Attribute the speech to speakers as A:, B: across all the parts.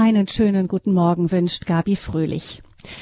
A: Einen schönen guten Morgen wünscht Gabi Fröhlich.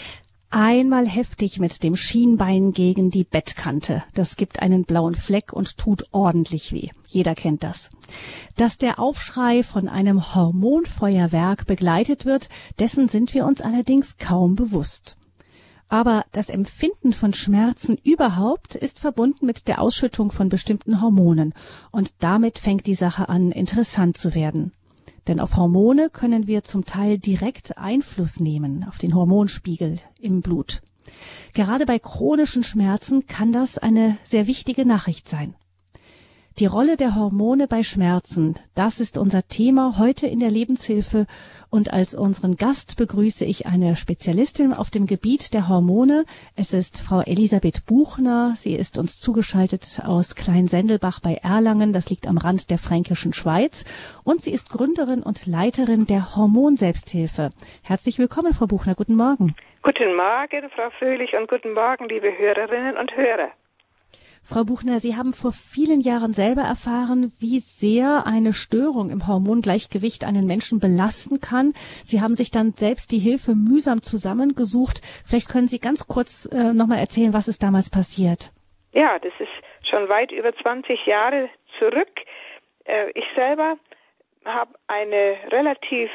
A: Einmal heftig mit dem Schienbein gegen die Bettkante. Das gibt einen blauen Fleck und tut ordentlich weh. Jeder kennt das. Dass der Aufschrei von einem Hormonfeuerwerk begleitet wird, dessen sind wir uns allerdings kaum bewusst. Aber das Empfinden von Schmerzen überhaupt ist verbunden mit der Ausschüttung von bestimmten Hormonen. Und damit fängt die Sache an, interessant zu werden. Denn auf Hormone können wir zum Teil direkt Einfluss nehmen, auf den Hormonspiegel im Blut. Gerade bei chronischen Schmerzen kann das eine sehr wichtige Nachricht sein. Die Rolle der Hormone bei Schmerzen, das ist unser Thema heute in der Lebenshilfe. Und als unseren Gast begrüße ich eine Spezialistin auf dem Gebiet der Hormone. Es ist Frau Elisabeth Buchner. Sie ist uns zugeschaltet aus Kleinsendelbach bei Erlangen. Das liegt am Rand der fränkischen Schweiz. Und sie ist Gründerin und Leiterin der Hormonselbsthilfe. Herzlich willkommen, Frau Buchner. Guten Morgen.
B: Guten Morgen, Frau Fröhlich, und guten Morgen, liebe Hörerinnen und Hörer.
A: Frau Buchner, Sie haben vor vielen Jahren selber erfahren, wie sehr eine Störung im Hormongleichgewicht einen Menschen belasten kann. Sie haben sich dann selbst die Hilfe mühsam zusammengesucht. Vielleicht können Sie ganz kurz nochmal erzählen, was ist damals passiert?
B: Ja, das ist schon weit über 20 Jahre zurück. Ich selber habe eine relativ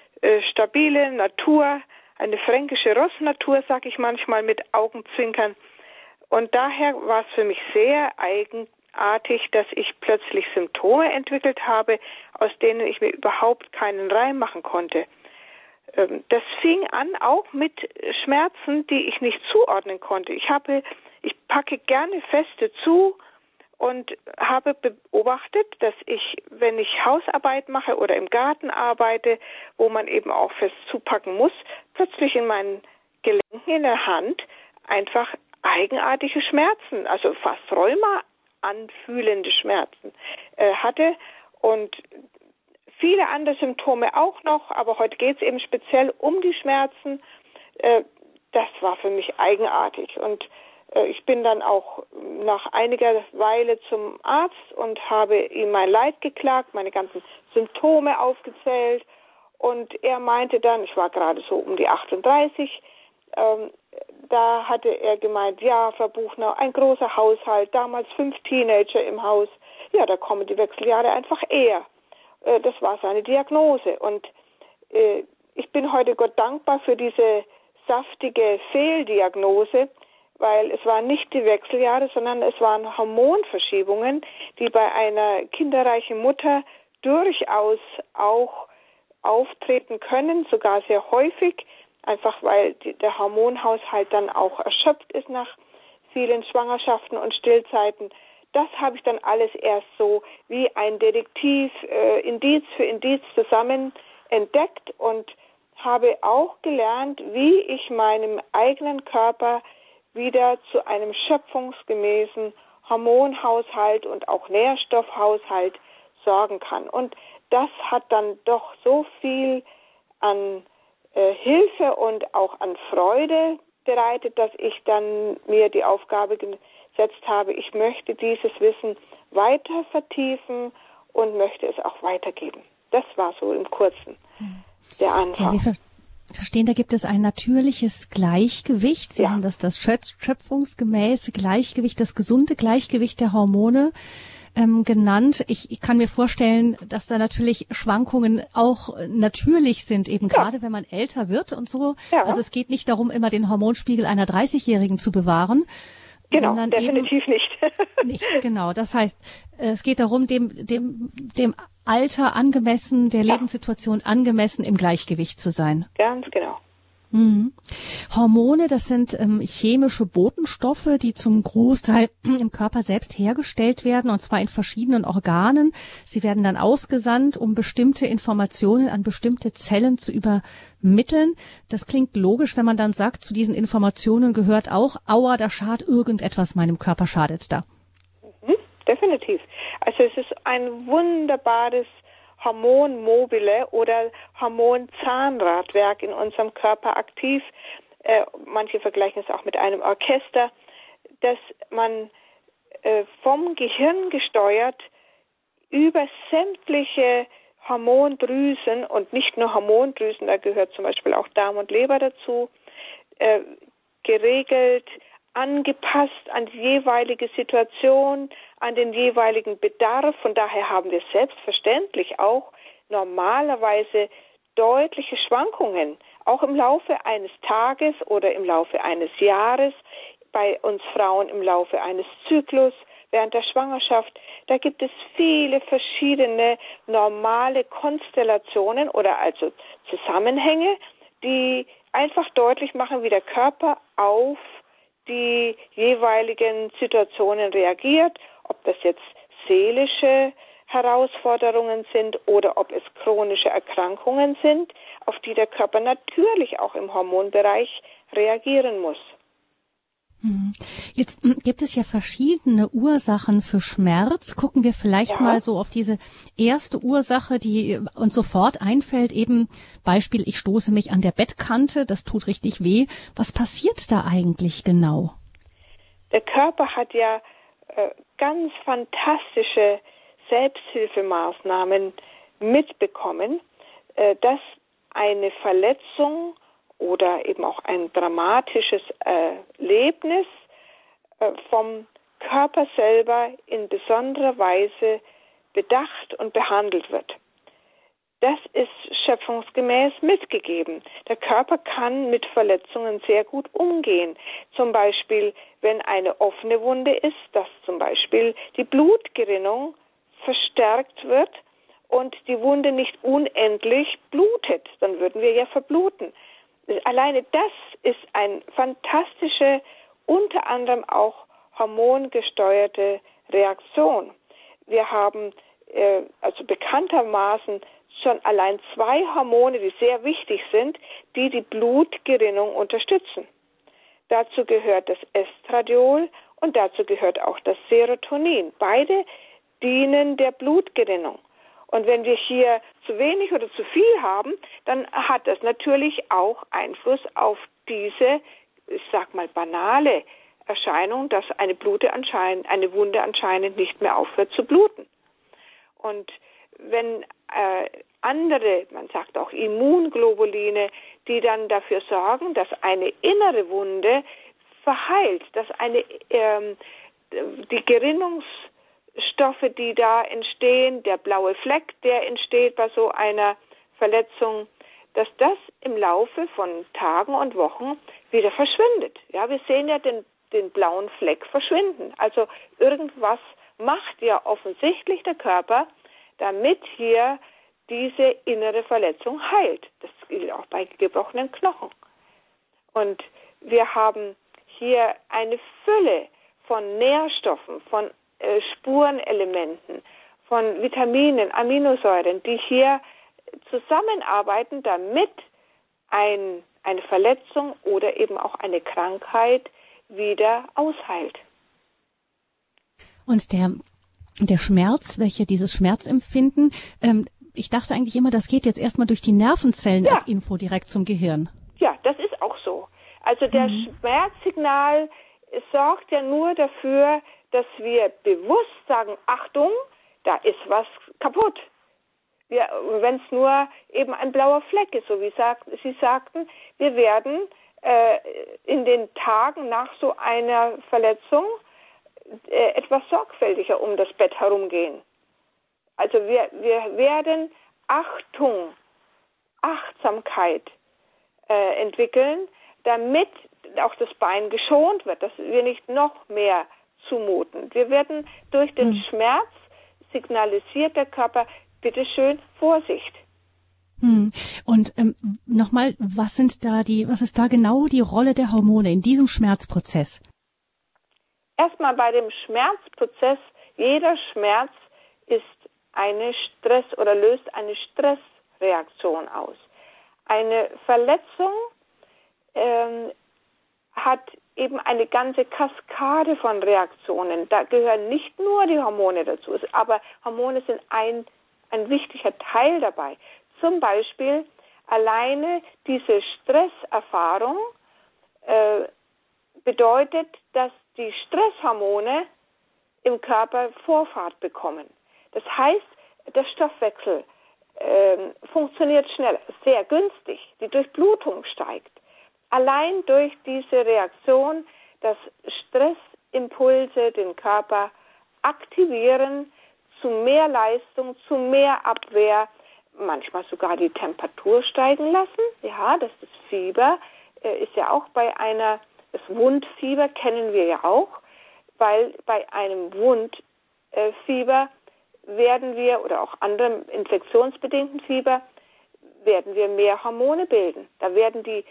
B: stabile Natur, eine fränkische Rossnatur, sage ich manchmal mit Augenzwinkern. Und daher war es für mich sehr eigenartig, dass ich plötzlich Symptome entwickelt habe, aus denen ich mir überhaupt keinen Reim machen konnte. Das fing an auch mit Schmerzen, die ich nicht zuordnen konnte. Ich packe gerne Feste zu und habe beobachtet, dass ich, wenn ich Hausarbeit mache oder im Garten arbeite, wo man eben auch fest zupacken muss, plötzlich in meinen Gelenken in der Hand einfach eigenartige Schmerzen, also fast Rheuma anfühlende Schmerzen hatte und viele andere Symptome auch noch, aber heute geht es eben speziell um die Schmerzen. Das war für mich eigenartig und ich bin dann auch nach einiger Weile zum Arzt und habe ihm mein Leid geklagt, meine ganzen Symptome aufgezählt und er meinte dann, ich war gerade so um die 38, da hatte er gemeint, ja, Frau Buchner, ein großer Haushalt, damals 5 Teenager im Haus. Ja, da kommen die Wechseljahre einfach eher. Das war seine Diagnose. Und ich bin heute Gott dankbar für diese saftige Fehldiagnose, weil es waren nicht die Wechseljahre, sondern es waren Hormonverschiebungen, die bei einer kinderreichen Mutter durchaus auch auftreten können, sogar sehr häufig. Einfach weil der Hormonhaushalt dann auch erschöpft ist nach vielen Schwangerschaften und Stillzeiten. Das habe ich dann alles erst so wie ein Detektiv Indiz für Indiz zusammen entdeckt und habe auch gelernt, wie ich meinem eigenen Körper wieder zu einem schöpfungsgemäßen Hormonhaushalt und auch Nährstoffhaushalt sorgen kann. Und das hat dann doch so viel an Hilfe und auch an Freude bereitet, dass ich dann mir die Aufgabe gesetzt habe, ich möchte dieses Wissen weiter vertiefen und möchte es auch weitergeben. Das war so im Kurzen der Anfang.
A: Ja, wir verstehen, da gibt es ein natürliches Gleichgewicht. Sie haben das schöpfungsgemäße Gleichgewicht, das gesunde Gleichgewicht der Hormone genannt. Ich kann mir vorstellen, dass da natürlich Schwankungen auch natürlich sind, eben gerade wenn man älter wird und so. Ja. Also es geht nicht darum, immer den Hormonspiegel einer 30-Jährigen zu bewahren.
B: Genau,
A: sondern
B: definitiv
A: eben nicht, genau. Das heißt, es geht darum, dem Alter angemessen, der Lebenssituation angemessen im Gleichgewicht zu sein.
B: Ganz genau.
A: Mhm. Hormone, das sind chemische Botenstoffe, die zum Großteil im Körper selbst hergestellt werden, und zwar in verschiedenen Organen. Sie werden dann ausgesandt, um bestimmte Informationen an bestimmte Zellen zu übermitteln. Das klingt logisch, wenn man dann sagt, zu diesen Informationen gehört auch, aua, da schadet irgendetwas, meinem Körper schadet da.
B: Definitiv. Also es ist ein wunderbares Hormonmobile oder Hormonzahnradwerk in unserem Körper aktiv. Manche vergleichen es auch mit einem Orchester, dass man vom Gehirn gesteuert über sämtliche Hormondrüsen und nicht nur Hormondrüsen, da gehört zum Beispiel auch Darm und Leber dazu, geregelt, angepasst an die jeweilige Situation, an den jeweiligen Bedarf. Von daher haben wir selbstverständlich auch normalerweise deutliche Schwankungen, auch im Laufe eines Tages oder im Laufe eines Jahres, bei uns Frauen im Laufe eines Zyklus, während der Schwangerschaft. Da gibt es viele verschiedene normale Konstellationen oder also Zusammenhänge, die einfach deutlich machen, wie der Körper auf die jeweiligen Situationen reagiert, ob das jetzt seelische Herausforderungen sind oder ob es chronische Erkrankungen sind, auf die der Körper natürlich auch im Hormonbereich reagieren muss.
A: Jetzt gibt es ja verschiedene Ursachen für Schmerz. Gucken wir vielleicht mal so auf diese erste Ursache, die uns sofort einfällt. Eben Beispiel, ich stoße mich an der Bettkante, das tut richtig weh. Was passiert da eigentlich genau?
B: Der Körper hat ja ganz fantastische Selbsthilfemaßnahmen mitbekommen, dass eine Verletzung oder eben auch ein dramatisches Erlebnis vom Körper selber in besonderer Weise bedacht und behandelt wird. Das ist schöpfungsgemäß mitgegeben. Der Körper kann mit Verletzungen sehr gut umgehen. Zum Beispiel, wenn eine offene Wunde ist, dass zum Beispiel die Blutgerinnung verstärkt wird und die Wunde nicht unendlich blutet. Dann würden wir ja verbluten. Alleine das ist eine fantastische, unter anderem auch hormongesteuerte Reaktion. Wir haben also bekanntermaßen schon allein 2 Hormone, die sehr wichtig sind, die die Blutgerinnung unterstützen. Dazu gehört das Estradiol und dazu gehört auch das Serotonin. Beide dienen der Blutgerinnung. Und wenn wir hier zu wenig oder zu viel haben, dann hat das natürlich auch Einfluss auf diese, ich sag mal, banale Erscheinung, dass eine Wunde anscheinend nicht mehr aufhört zu bluten. Und wenn andere, man sagt auch Immunglobuline, die dann dafür sorgen, dass eine innere Wunde verheilt, dass die Gerinnungsstoffe, die da entstehen, der blaue Fleck, der entsteht bei so einer Verletzung, dass das im Laufe von Tagen und Wochen wieder verschwindet. Ja, wir sehen ja den blauen Fleck verschwinden. Also irgendwas macht ja offensichtlich der Körper, damit hier diese innere Verletzung heilt. Das gilt auch bei gebrochenen Knochen. Und wir haben hier eine Fülle von Nährstoffen, von Spurenelementen, von Vitaminen, Aminosäuren, die hier zusammenarbeiten, damit eine Verletzung oder eben auch eine Krankheit wieder ausheilt.
A: Und der Schmerz, dieses Schmerzempfinden, ich dachte eigentlich immer, das geht jetzt erstmal durch die Nervenzellen als Info direkt zum Gehirn.
B: Ja, das ist auch so. Also der Schmerzsignal sorgt ja nur dafür, dass wir bewusst sagen, Achtung, da ist was kaputt. Wenn es nur eben ein blauer Fleck ist, so wie Sie sagten, wir werden in den Tagen nach so einer Verletzung etwas sorgfältiger um das Bett herumgehen. Also wir werden Achtsamkeit entwickeln, damit auch das Bein geschont wird, dass wir nicht noch mehr zumuten. Wir werden durch den Schmerz signalisiert der Körper, bitteschön, Vorsicht.
A: Und nochmal, was ist da genau die Rolle der Hormone in diesem Schmerzprozess?
B: Erstmal bei dem Schmerzprozess, jeder Schmerz ist eine löst eine Stressreaktion aus. Eine Verletzung hat eben eine ganze Kaskade von Reaktionen. Da gehören nicht nur die Hormone dazu, aber Hormone sind ein wichtiger Teil dabei. Zum Beispiel alleine diese Stresserfahrung bedeutet, dass die Stresshormone im Körper Vorfahrt bekommen. Das heißt, der Stoffwechsel funktioniert schneller, sehr günstig. Die Durchblutung steigt. Allein durch diese Reaktion, dass Stressimpulse den Körper aktivieren, zu mehr Leistung, zu mehr Abwehr, manchmal sogar die Temperatur steigen lassen. Ja, das ist Fieber, ist ja auch das Wundfieber kennen wir ja auch, weil bei einem Wundfieber werden wir, oder auch anderem infektionsbedingten Fieber, werden wir mehr Hormone bilden. Da werden die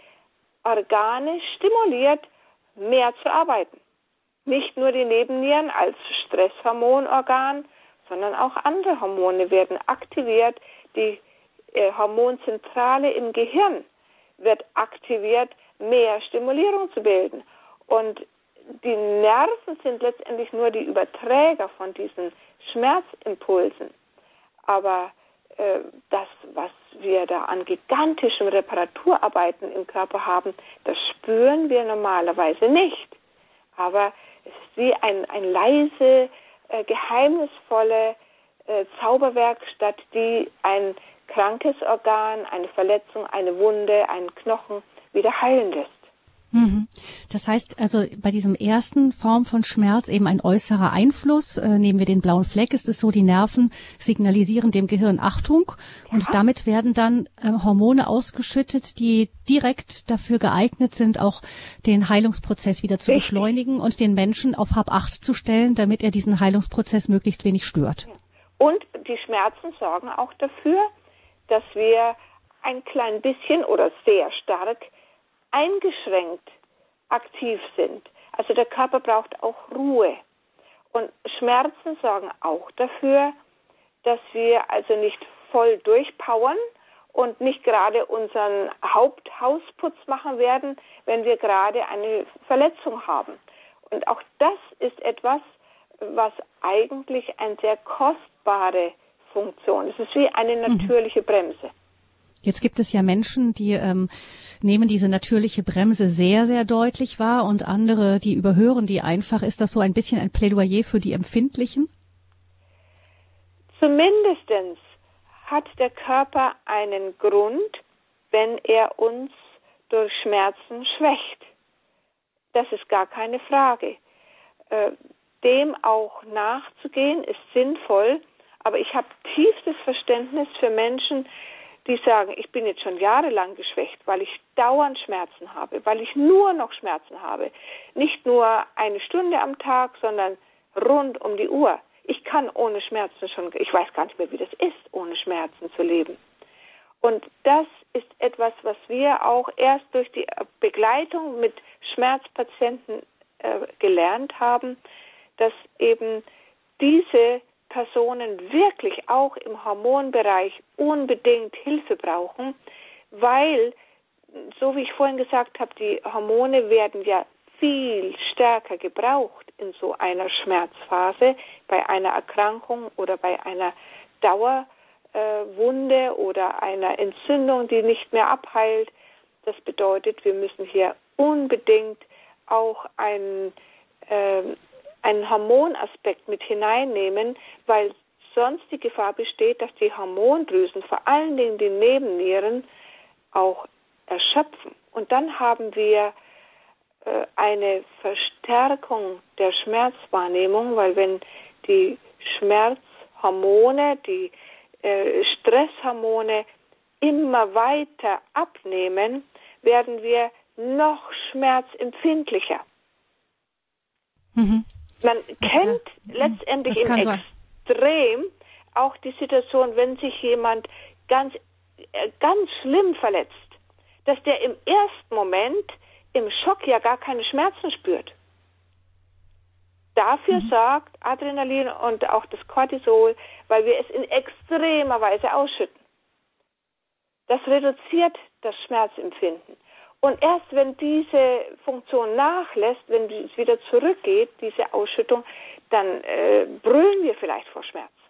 B: Organe stimuliert, mehr zu arbeiten. Nicht nur die Nebennieren als Stresshormonorgan, sondern auch andere Hormone werden aktiviert. Die Hormonzentrale im Gehirn wird aktiviert, mehr Stimulierung zu bilden. Und die Nerven sind letztendlich nur die Überträger von diesen Schmerzimpulsen. Aber das, was wir da an gigantischen Reparaturarbeiten im Körper haben, das spüren wir normalerweise nicht. Aber es ist wie ein leise, geheimnisvolle Zauberwerkstatt, die ein krankes Organ, eine Verletzung, eine Wunde, einen Knochen wieder heilen lässt.
A: Das heißt also, bei diesem ersten Form von Schmerz eben ein äußerer Einfluss, nehmen wir den blauen Fleck, ist es so, die Nerven signalisieren dem Gehirn Achtung und damit werden dann Hormone ausgeschüttet, die direkt dafür geeignet sind, auch den Heilungsprozess wieder zu beschleunigen und den Menschen auf Hab-Acht zu stellen, damit er diesen Heilungsprozess möglichst wenig stört.
B: Und die Schmerzen sorgen auch dafür, dass wir ein klein bisschen oder sehr stark eingeschränkt aktiv sind. Also der Körper braucht auch Ruhe. Und Schmerzen sorgen auch dafür, dass wir also nicht voll durchpowern und nicht gerade unseren Haupthausputz machen werden, wenn wir gerade eine Verletzung haben. Und auch das ist etwas, was eigentlich eine sehr kostbare Funktion ist. Es ist wie eine natürliche Bremse.
A: Jetzt gibt es ja Menschen, die nehmen diese natürliche Bremse sehr, sehr deutlich wahr und andere, die überhören die einfach. Ist das so ein bisschen ein Plädoyer für die Empfindlichen?
B: Zumindestens hat der Körper einen Grund, wenn er uns durch Schmerzen schwächt. Das ist gar keine Frage. Dem auch nachzugehen ist sinnvoll, aber ich habe tiefstes Verständnis für Menschen, die sagen, ich bin jetzt schon jahrelang geschwächt, weil ich dauernd Schmerzen habe, weil ich nur noch Schmerzen habe. Nicht nur eine Stunde am Tag, sondern rund um die Uhr. Ich kann ohne Schmerzen ich weiß gar nicht mehr, wie das ist, ohne Schmerzen zu leben. Und das ist etwas, was wir auch erst durch die Begleitung mit Schmerzpatienten gelernt haben, dass eben diese Personen wirklich auch im Hormonbereich unbedingt Hilfe brauchen, weil, so wie ich vorhin gesagt habe, die Hormone werden ja viel stärker gebraucht in so einer Schmerzphase, bei einer Erkrankung oder bei einer Dauerwunde oder einer Entzündung, die nicht mehr abheilt. Das bedeutet, wir müssen hier unbedingt auch einen Hormonaspekt mit hineinnehmen, weil sonst die Gefahr besteht, dass die Hormondrüsen, vor allen Dingen die Nebennieren, auch erschöpfen. Und dann haben wir eine Verstärkung der Schmerzwahrnehmung, weil wenn die Schmerzhormone, die Stresshormone immer weiter abnehmen, werden wir noch schmerzempfindlicher. Man kennt letztendlich im Extrem auch die Situation, wenn sich jemand ganz schlimm verletzt, dass der im ersten Moment im Schock ja gar keine Schmerzen spürt. Dafür sorgt Adrenalin und auch das Cortisol, weil wir es in extremer Weise ausschütten. Das reduziert das Schmerzempfinden. Und erst wenn diese Funktion nachlässt, wenn es wieder zurückgeht, diese Ausschüttung, dann brüllen wir vielleicht vor Schmerz.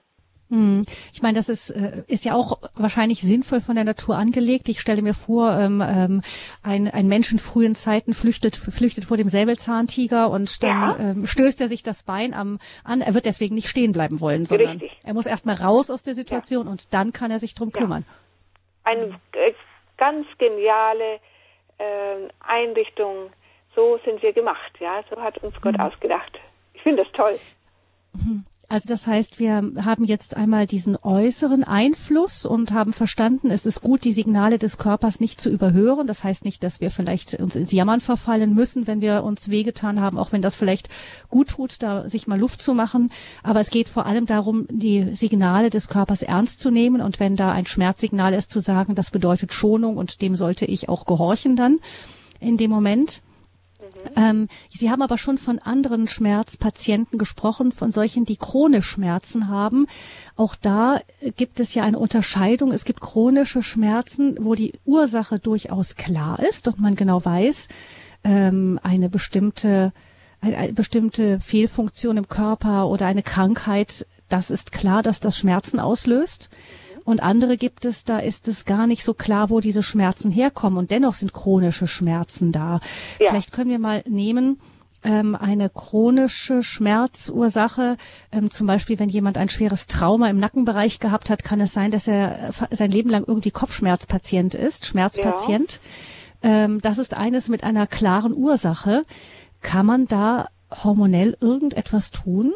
A: Ich meine, das ist ja auch wahrscheinlich sinnvoll von der Natur angelegt. Ich stelle mir vor, ein Mensch in frühen Zeiten flüchtet vor dem Säbelzahntiger und dann stößt er sich das Bein an. Er wird deswegen nicht stehen bleiben wollen, sondern er muss erst mal raus aus der Situation und dann kann er sich drum kümmern.
B: Eine ganz geniale Einrichtung. So sind wir gemacht, ja. So hat uns Gott ausgedacht. Ich finde das toll.
A: Also das heißt, wir haben jetzt einmal diesen äußeren Einfluss und haben verstanden, es ist gut, die Signale des Körpers nicht zu überhören. Das heißt nicht, dass wir vielleicht uns ins Jammern verfallen müssen, wenn wir uns wehgetan haben, auch wenn das vielleicht gut tut, da sich mal Luft zu machen. Aber es geht vor allem darum, die Signale des Körpers ernst zu nehmen. Und wenn da ein Schmerzsignal ist, zu sagen, das bedeutet Schonung und dem sollte ich auch gehorchen dann in dem Moment. Sie haben aber schon von anderen Schmerzpatienten gesprochen, von solchen, die chronische Schmerzen haben. Auch da gibt es ja eine Unterscheidung. Es gibt chronische Schmerzen, wo die Ursache durchaus klar ist und man genau weiß, eine bestimmte Fehlfunktion im Körper oder eine Krankheit, das ist klar, dass das Schmerzen auslöst. Und andere gibt es, da ist es gar nicht so klar, wo diese Schmerzen herkommen. Und dennoch sind chronische Schmerzen da. Ja. Vielleicht können wir mal nehmen, eine chronische Schmerzursache. Zum Beispiel, wenn jemand ein schweres Trauma im Nackenbereich gehabt hat, kann es sein, dass er sein Leben lang irgendwie Kopfschmerzpatient ist, Schmerzpatient. Ja. Das ist eines mit einer klaren Ursache. Kann man da hormonell irgendetwas tun?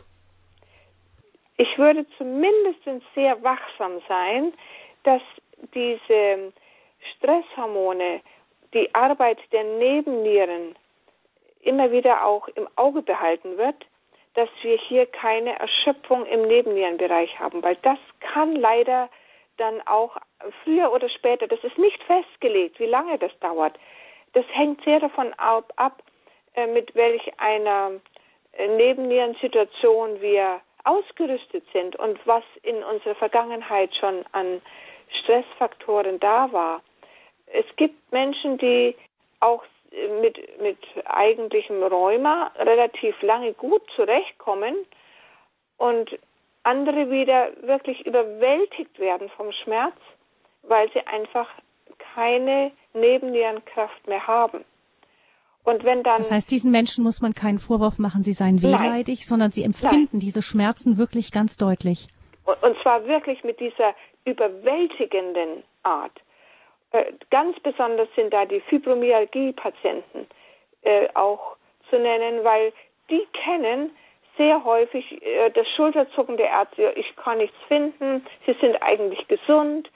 B: Ich würde zumindest sehr wachsam sein, dass diese Stresshormone, die Arbeit der Nebennieren immer wieder auch im Auge behalten wird, dass wir hier keine Erschöpfung im Nebennierenbereich haben, weil das kann leider dann auch früher oder später, das ist nicht festgelegt, wie lange das dauert. Das hängt sehr davon ab, mit welch einer Nebennierensituation wir ausgerüstet sind und was in unserer Vergangenheit schon an Stressfaktoren da war. Es gibt Menschen, die auch mit eigentlichem Rheuma relativ lange gut zurechtkommen und andere wieder wirklich überwältigt werden vom Schmerz, weil sie einfach keine Nebennierenkraft mehr haben. Und wenn dann,
A: das heißt, diesen Menschen muss man keinen Vorwurf machen, sie seien wehleidig, sondern sie empfinden diese Schmerzen wirklich ganz deutlich.
B: Und zwar wirklich mit dieser überwältigenden Art. Ganz besonders sind da die Fibromyalgie-Patienten auch zu nennen, weil die kennen sehr häufig das Schulterzucken der Ärzte. Ich kann nichts finden, sie sind eigentlich gesund,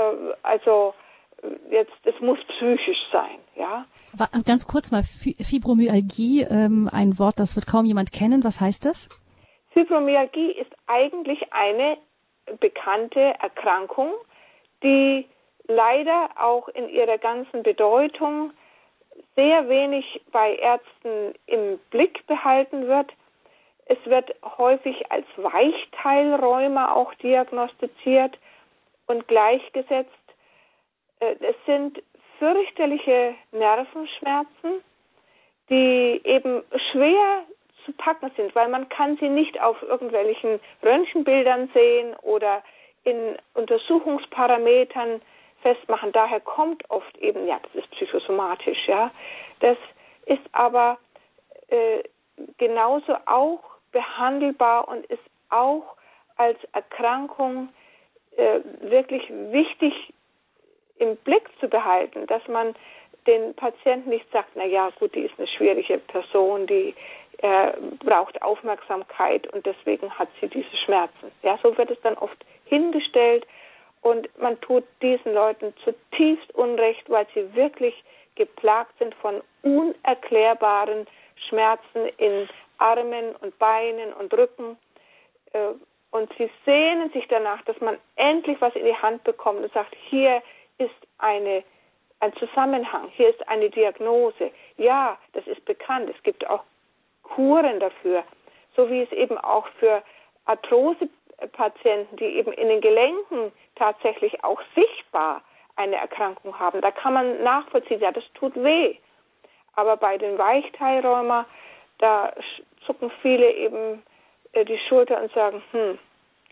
B: jetzt, es muss psychisch sein, ja.
A: Ganz kurz mal, Fibromyalgie, ein Wort, das wird kaum jemand kennen. Was heißt das?
B: Fibromyalgie ist eigentlich eine bekannte Erkrankung, die leider auch in ihrer ganzen Bedeutung sehr wenig bei Ärzten im Blick behalten wird. Es wird häufig als Weichteilrheuma auch diagnostiziert und gleichgesetzt. Es sind fürchterliche Nervenschmerzen, die eben schwer zu packen sind, weil man kann sie nicht auf irgendwelchen Röntgenbildern sehen oder in Untersuchungsparametern festmachen. Daher kommt oft eben, ja, das ist psychosomatisch, ja. Das ist aber genauso auch behandelbar und ist auch als Erkrankung wirklich wichtig im Blick zu behalten, dass man den Patienten nicht sagt, na ja, gut, die ist eine schwierige Person, die braucht Aufmerksamkeit und deswegen hat sie diese Schmerzen. Ja, so wird es dann oft hingestellt und man tut diesen Leuten zutiefst Unrecht, weil sie wirklich geplagt sind von unerklärbaren Schmerzen in Armen und Beinen und Rücken und sie sehnen sich danach, dass man endlich was in die Hand bekommt und sagt, hier ist ein Zusammenhang, hier ist eine Diagnose. Ja, das ist bekannt. Es gibt auch Kuren dafür, so wie es eben auch für Arthrosepatienten, die eben in den Gelenken tatsächlich auch sichtbar eine Erkrankung haben. Da kann man nachvollziehen, ja, das tut weh. Aber bei den Weichteilrheuma, da zucken viele eben die Schulter und sagen,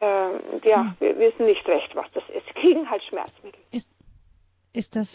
B: Wir wissen nicht recht, was das ist. Kriegen halt Schmerzmittel.
A: Ist das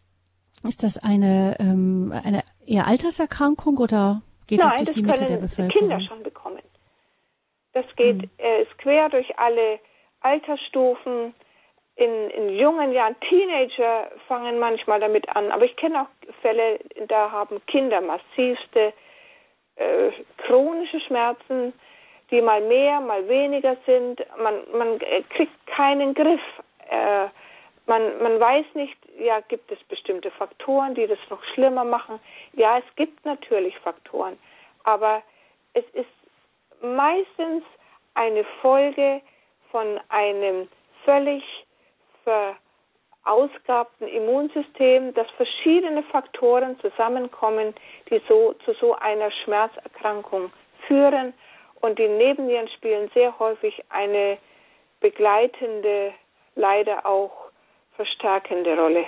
A: eine eher Alterserkrankung oder geht das durch die Mitte der Bevölkerung?
B: Kinder schon bekommen. Das geht ist quer durch alle Altersstufen. In jungen Jahren, Teenager fangen manchmal damit an. Aber ich kenne auch Fälle, da haben Kinder massivste chronische Schmerzen, die mal mehr, mal weniger sind. Man kriegt keinen Griff. Man weiß nicht, gibt es bestimmte Faktoren, die das noch schlimmer machen. Ja, es gibt natürlich Faktoren, aber es ist meistens eine Folge von einem völlig verausgabten Immunsystem, dass verschiedene Faktoren zusammenkommen, die zu so einer Schmerzerkrankung führen. Und die Nebennieren spielen sehr häufig eine begleitende, leider auch verstärkende Rolle.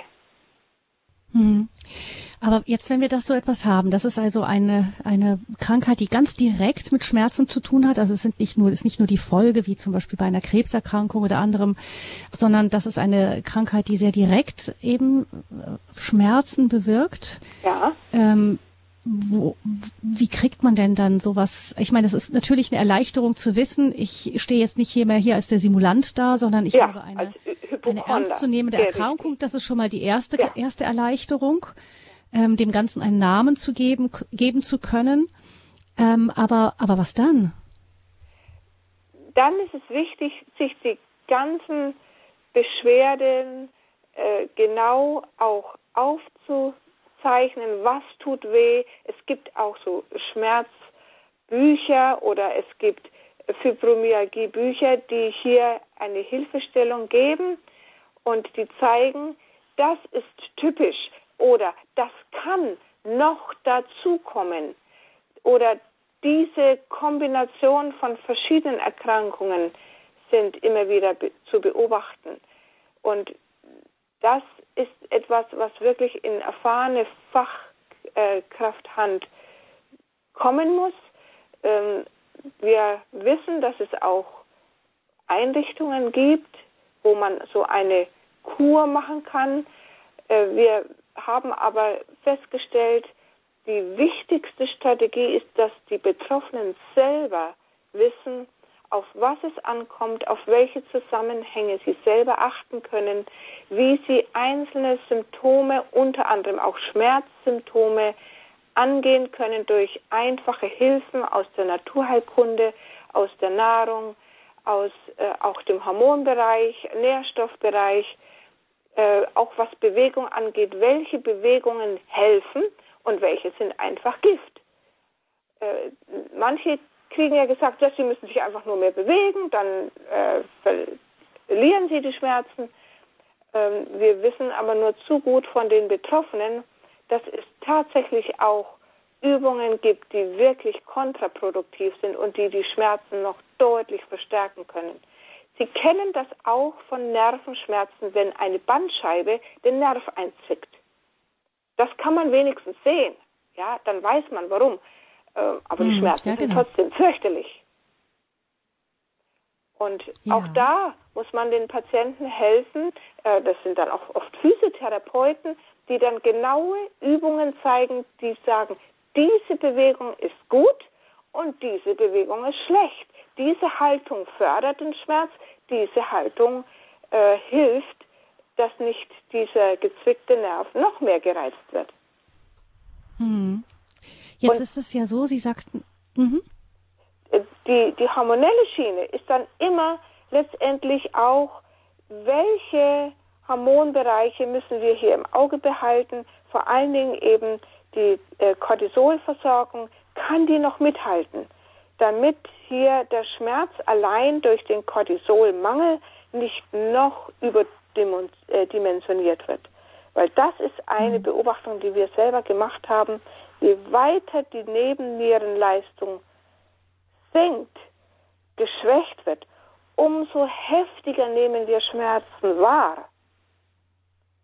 A: Aber jetzt, wenn wir das so etwas haben, das ist also eine Krankheit, die ganz direkt mit Schmerzen zu tun hat. Also es ist nicht nur die Folge, wie zum Beispiel bei einer Krebserkrankung oder anderem, sondern das ist eine Krankheit, die sehr direkt eben Schmerzen bewirkt.
B: Ja.
A: Wie kriegt man denn dann sowas? Ich meine, es ist natürlich eine Erleichterung zu wissen, ich stehe jetzt nicht mehr hier als der Simulant da, sondern ich habe eine ernstzunehmende Erkrankung. Das ist schon mal die erste Erleichterung, dem Ganzen einen Namen zu geben zu können. Aber was dann?
B: Dann ist es wichtig, sich die ganzen Beschwerden genau auch aufzuzeichnen, was tut weh. Es gibt auch so Schmerzbücher oder es gibt Fibromyalgie-Bücher, die hier eine Hilfestellung geben und die zeigen, das ist typisch oder das kann noch dazukommen oder diese Kombination von verschiedenen Erkrankungen sind immer wieder zu beobachten. Und das ist etwas, was wirklich in erfahrene Fachkrafthand kommen muss. Wir wissen, dass es auch Einrichtungen gibt, wo man so eine Kur machen kann. Wir haben aber festgestellt, die wichtigste Strategie ist, dass die Betroffenen selber wissen, auf was es ankommt, auf welche Zusammenhänge sie selber achten können, wie sie einzelne Symptome, unter anderem auch Schmerzsymptome, angehen können durch einfache Hilfen aus der Naturheilkunde, aus der Nahrung, aus auch dem Hormonbereich, Nährstoffbereich, auch was Bewegung angeht, welche Bewegungen helfen und welche sind einfach Gift. Manche kriegen ja gesagt, dass sie müssen sich einfach nur mehr bewegen, dann verlieren sie die Schmerzen. Wir wissen aber nur zu gut von den Betroffenen, dass es tatsächlich auch Übungen gibt, die wirklich kontraproduktiv sind und die Schmerzen noch deutlich verstärken können. Sie kennen das auch von Nervenschmerzen, wenn eine Bandscheibe den Nerv einzwickt. Das kann man wenigstens sehen. Ja, dann weiß man warum. Aber die Schmerzen sind trotzdem fürchterlich. Und auch da muss man den Patienten helfen. Das sind dann auch oft Physiotherapeuten, die dann genaue Übungen zeigen, die sagen, diese Bewegung ist gut und diese Bewegung ist schlecht. Diese Haltung fördert den Schmerz, diese Haltung hilft, dass nicht dieser gezwickte Nerv noch mehr gereizt wird.
A: Jetzt ist es ja so, Sie sagten...
B: Die hormonelle Schiene ist dann immer letztendlich auch, welche Hormonbereiche müssen wir hier im Auge behalten, vor allen Dingen eben die Cortisolversorgung, kann die noch mithalten, damit hier der Schmerz allein durch den Cortisolmangel nicht noch überdimensioniert wird. Weil das ist eine Beobachtung, die wir selber gemacht haben. Je weiter die Nebennierenleistung sinkt, geschwächt wird, umso heftiger nehmen wir Schmerzen wahr.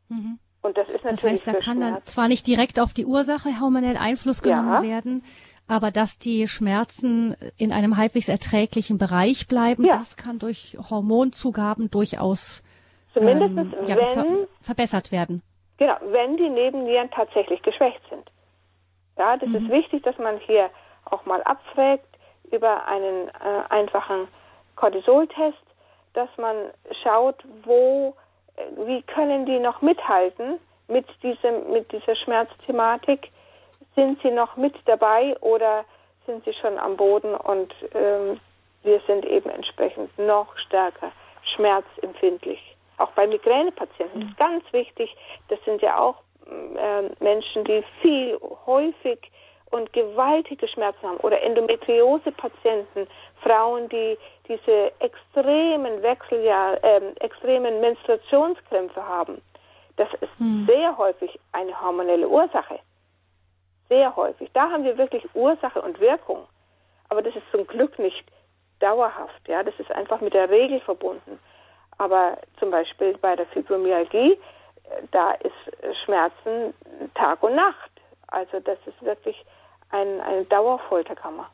B: Und das ist natürlich
A: das heißt, da kann dann zwar nicht direkt auf die Ursache hormonell Einfluss genommen werden, Aber dass die Schmerzen in einem halbwegs erträglichen Bereich bleiben, das kann durch Hormonzugaben durchaus
B: zumindest
A: verbessert werden.
B: Genau, wenn die Nebennieren tatsächlich geschwächt sind. Ja, das ist wichtig, dass man hier auch mal abfragt über einen einfachen Cortisoltest, dass man schaut, wie können die noch mithalten mit dieser Schmerzthematik. Sind sie noch mit dabei oder sind sie schon am Boden und wir sind eben entsprechend noch stärker schmerzempfindlich. Auch bei Migränepatienten ist ganz wichtig, das sind ja auch Menschen, die häufig und gewaltige Schmerzen haben oder Endometriose-Patienten, Frauen, die diese extremen extremen Menstruationskrämpfe haben. Das ist sehr häufig eine hormonelle Ursache. Sehr häufig. Da haben wir wirklich Ursache und Wirkung. Aber das ist zum Glück nicht dauerhaft. Ja, das ist einfach mit der Regel verbunden. Aber zum Beispiel bei der Fibromyalgie, da ist Schmerzen Tag und Nacht. Also das ist wirklich eine Dauerfolterkammer.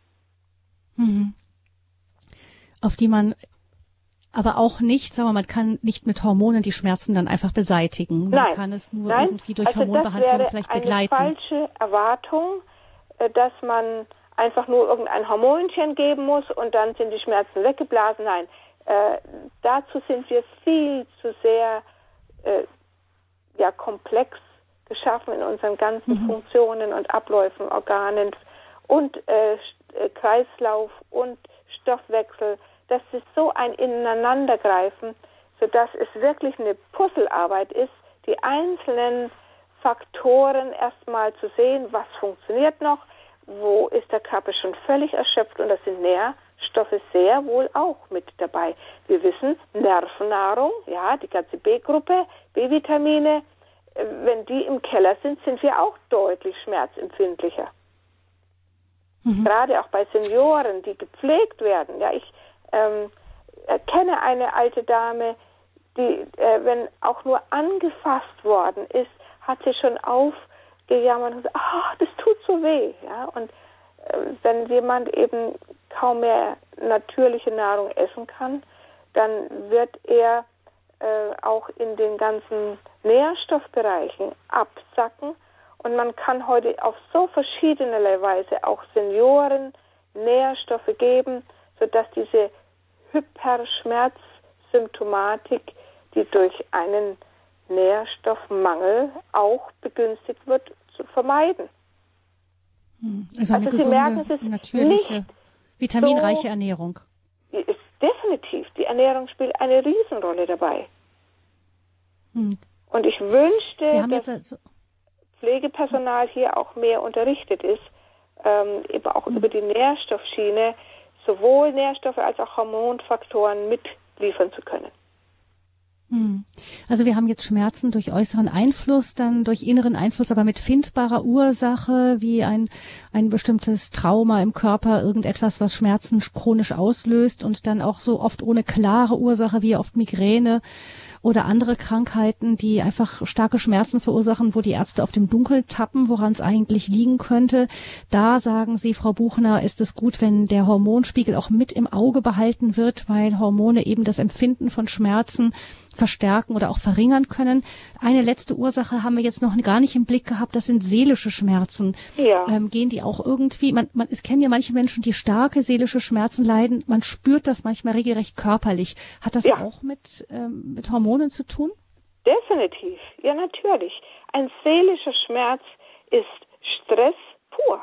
A: Auf die man aber auch nicht, sagen wir mal, man kann nicht mit Hormonen die Schmerzen dann einfach beseitigen. Man kann es nur irgendwie durch Hormonbehandlung vielleicht begleiten.
B: Das wäre eine falsche Erwartung, dass man einfach nur irgendein Hormonchen geben muss und dann sind die Schmerzen weggeblasen. Nein, dazu sind wir viel zu sehr komplex geschaffen in unseren ganzen Funktionen und Abläufen, Organen und Kreislauf und Stoffwechsel. Das ist so ein Ineinandergreifen, sodass es wirklich eine Puzzlearbeit ist, die einzelnen Faktoren erstmal zu sehen, was funktioniert noch, wo ist der Körper schon völlig erschöpft und da sind Nährstoffe sehr wohl auch mit dabei. Wir wissen, Nervennahrung, ja, die ganze B-Gruppe, B-Vitamine, wenn die im Keller sind, sind wir auch deutlich schmerzempfindlicher. Gerade auch bei Senioren, die gepflegt werden. Ja, ich kenne eine alte Dame, die, wenn auch nur angefasst worden ist, hat sie schon aufgejammert und gesagt, das tut so weh. Ja? Und wenn jemand eben kaum mehr natürliche Nahrung essen kann, dann wird er auch in den ganzen Nährstoffbereichen absacken. Und man kann heute auf so verschiedene Weise auch Senioren Nährstoffe geben, sodass diese Hyperschmerzsymptomatik, die durch einen Nährstoffmangel auch begünstigt wird, zu vermeiden.
A: Also eine gesunde,
B: Sie merken, es ist
A: natürliche, vitaminreiche Ernährung.
B: Definitiv. Die Ernährung spielt eine Riesenrolle dabei. Und ich wünschte, dass Pflegepersonal hier auch mehr unterrichtet ist, eben auch über die Nährstoffschiene, sowohl Nährstoffe als auch Hormonfaktoren mitliefern zu können.
A: Also wir haben jetzt Schmerzen durch äußeren Einfluss, dann durch inneren Einfluss, aber mit findbarer Ursache, wie ein bestimmtes Trauma im Körper, irgendetwas, was Schmerzen chronisch auslöst und dann auch so oft ohne klare Ursache, wie oft Migräne oder andere Krankheiten, die einfach starke Schmerzen verursachen, wo die Ärzte auf dem Dunkel tappen, woran es eigentlich liegen könnte. Da sagen Sie, Frau Buchner, ist es gut, wenn der Hormonspiegel auch mit im Auge behalten wird, weil Hormone eben das Empfinden von Schmerzen verstärken oder auch verringern können. Eine letzte Ursache haben wir jetzt noch gar nicht im Blick gehabt, das sind seelische Schmerzen.
B: Ja.
A: Gehen die auch irgendwie, es kennen ja manche Menschen, die starke seelische Schmerzen leiden, man spürt das manchmal regelrecht körperlich. Hat das auch mit Hormonen zu tun?
B: Definitiv, ja natürlich. Ein seelischer Schmerz ist Stress pur.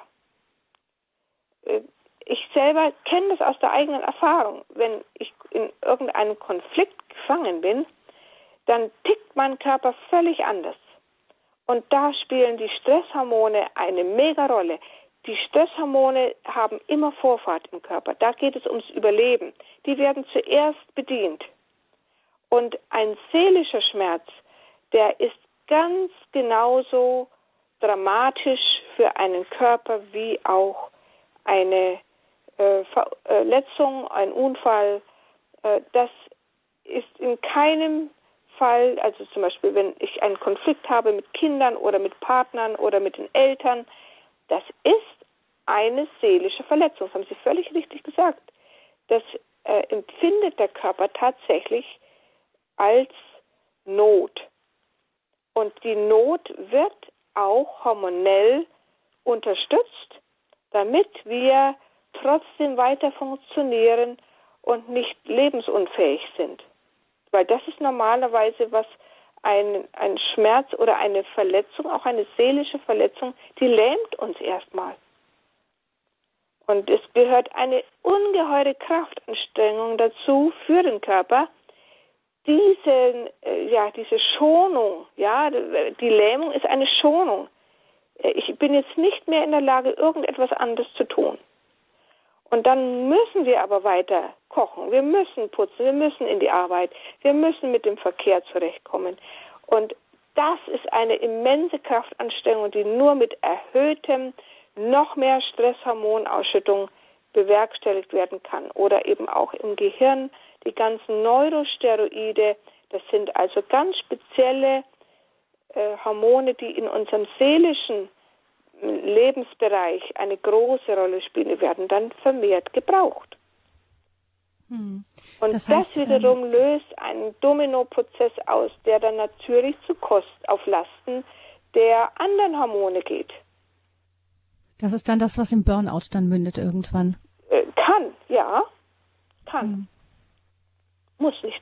B: Ich selber kenne das aus der eigenen Erfahrung. Wenn ich in irgendeinem Konflikt gefangen bin, dann tickt mein Körper völlig anders. Und da spielen die Stresshormone eine mega Rolle. Die Stresshormone haben immer Vorfahrt im Körper. Da geht es ums Überleben. Die werden zuerst bedient. Und ein seelischer Schmerz, der ist ganz genauso dramatisch für einen Körper wie auch eine Verletzung, ein Unfall. Das ist in keinem Fall, also zum Beispiel, wenn ich einen Konflikt habe mit Kindern oder mit Partnern oder mit den Eltern, das ist eine seelische Verletzung. Das haben Sie völlig richtig gesagt. Das empfindet der Körper tatsächlich als Not. Und die Not wird auch hormonell unterstützt, damit wir trotzdem weiter funktionieren und nicht lebensunfähig sind. Weil das ist normalerweise ein Schmerz oder eine Verletzung, auch eine seelische Verletzung, die lähmt uns erstmal. Und es gehört eine ungeheure Kraftanstrengung dazu für den Körper, diese Schonung, die Lähmung ist eine Schonung. Ich bin jetzt nicht mehr in der Lage, irgendetwas anderes zu tun. Und dann müssen wir aber weiter kochen, wir müssen putzen, wir müssen in die Arbeit, wir müssen mit dem Verkehr zurechtkommen. Und das ist eine immense Kraftanstrengung, die nur mit erhöhtem, noch mehr Stresshormonausschüttung bewerkstelligt werden kann. Oder eben auch im Gehirn, die ganzen Neurosteroide, das sind also ganz spezielle Hormone, die in unserem seelischen Lebensbereich eine große Rolle spielen, werden dann vermehrt gebraucht. Und das heißt, das wiederum löst einen Dominoprozess aus, der dann natürlich auf Lasten der anderen Hormone geht.
A: Das ist dann das, was im Burnout dann mündet irgendwann. Kann.
B: Muss nicht.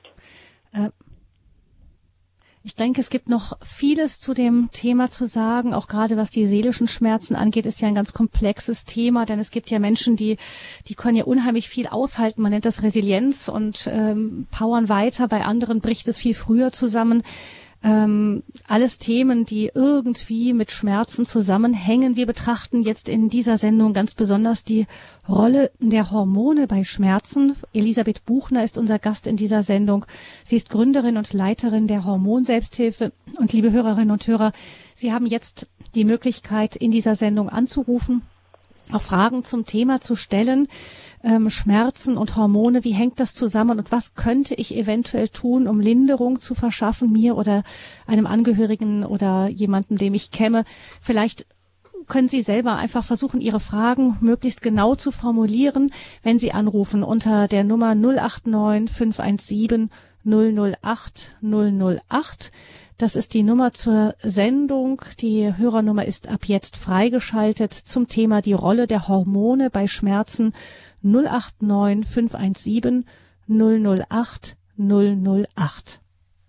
A: Ich denke, es gibt noch vieles zu dem Thema zu sagen, auch gerade was die seelischen Schmerzen angeht, ist ja ein ganz komplexes Thema, denn es gibt ja Menschen, die können ja unheimlich viel aushalten, man nennt das Resilienz und powern weiter, bei anderen bricht es viel früher zusammen. Alles Themen, die irgendwie mit Schmerzen zusammenhängen. Wir betrachten jetzt in dieser Sendung ganz besonders die Rolle der Hormone bei Schmerzen. Elisabeth Buchner ist unser Gast in dieser Sendung. Sie ist Gründerin und Leiterin der Hormonselbsthilfe. Und liebe Hörerinnen und Hörer, Sie haben jetzt die Möglichkeit, in dieser Sendung anzurufen, auch Fragen zum Thema zu stellen. Schmerzen und Hormone, wie hängt das zusammen und was könnte ich eventuell tun, um Linderung zu verschaffen, mir oder einem Angehörigen oder jemandem, dem ich kenne. Vielleicht können Sie selber einfach versuchen, Ihre Fragen möglichst genau zu formulieren, wenn Sie anrufen unter der Nummer 089 517 008 008. Das ist die Nummer zur Sendung. Die Hörernummer ist ab jetzt freigeschaltet zum Thema die Rolle der Hormone bei Schmerzen 089 517 008 008.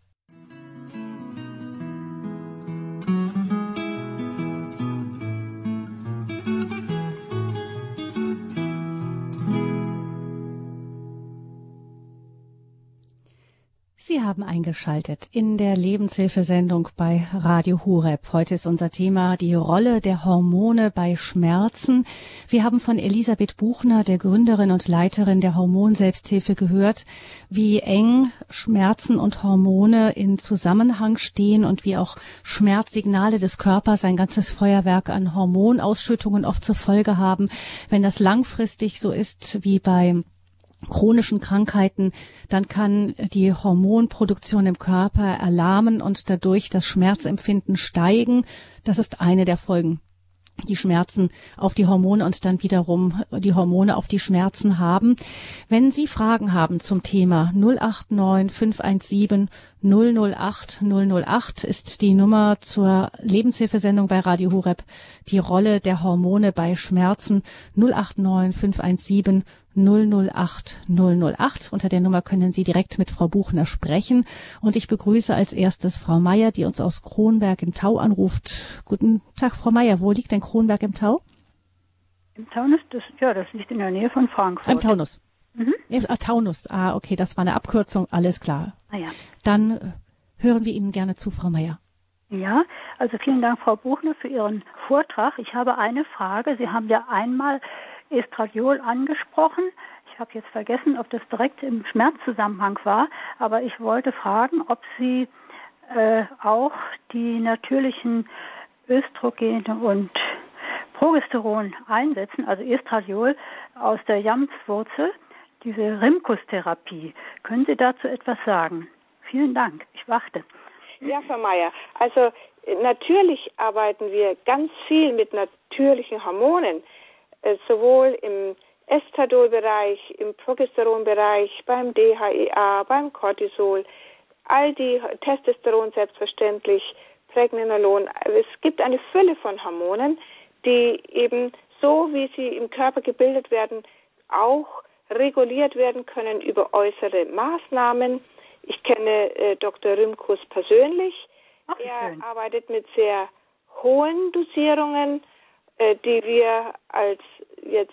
A: Sie haben eingeschaltet in der Lebenshilfesendung bei Radio Horeb. Heute ist unser Thema die Rolle der Hormone bei Schmerzen. Wir haben von Elisabeth Buchner, der Gründerin und Leiterin der Hormonselbsthilfe, gehört, wie eng Schmerzen und Hormone in Zusammenhang stehen und wie auch Schmerzsignale des Körpers ein ganzes Feuerwerk an Hormonausschüttungen oft zur Folge haben. Wenn das langfristig so ist wie bei chronischen Krankheiten, dann kann die Hormonproduktion im Körper erlahmen und dadurch das Schmerzempfinden steigen. Das ist eine der Folgen. Die Schmerzen auf die Hormone und dann wiederum die Hormone auf die Schmerzen haben. Wenn Sie Fragen haben zum Thema 089 517 008 008 ist die Nummer zur Lebenshilfesendung bei Radio Horeb. Die Rolle der Hormone bei Schmerzen 089 517 008 008. Unter der Nummer können Sie direkt mit Frau Buchner sprechen. Und ich begrüße als erstes Frau Meier, die uns aus Kronberg im Tau anruft. Guten Tag, Frau Meier. Wo liegt denn Kronberg im Tau?
C: Im Taunus? Das liegt in der Nähe von Frankfurt.
A: Im Taunus. Taunus. Okay, das war eine Abkürzung. Alles klar.
C: Ja.
A: Dann hören wir Ihnen gerne zu, Frau Meier.
C: Ja, also vielen Dank, Frau Buchner, für Ihren Vortrag. Ich habe eine Frage. Sie haben ja einmal Estradiol angesprochen. Ich habe jetzt vergessen, ob das direkt im Schmerzzusammenhang war, aber ich wollte fragen, ob Sie auch die natürlichen Östrogene und Progesteron einsetzen, also Estradiol aus der Jamswurzel, diese Rimkus-Therapie. Können Sie dazu etwas sagen? Vielen Dank. Ich warte.
B: Ja, Frau Meier, also natürlich arbeiten wir ganz viel mit natürlichen Hormonen. sowohl im Estradiolbereich, im Progesteronbereich, beim DHEA, beim Cortisol, all die Testosteron selbstverständlich, Pregnenolon. Es gibt eine Fülle von Hormonen, die eben so, wie sie im Körper gebildet werden, auch reguliert werden können über äußere Maßnahmen. Ich kenne Dr. Rymkus persönlich. Er arbeitet mit sehr hohen Dosierungen, die wir als jetzt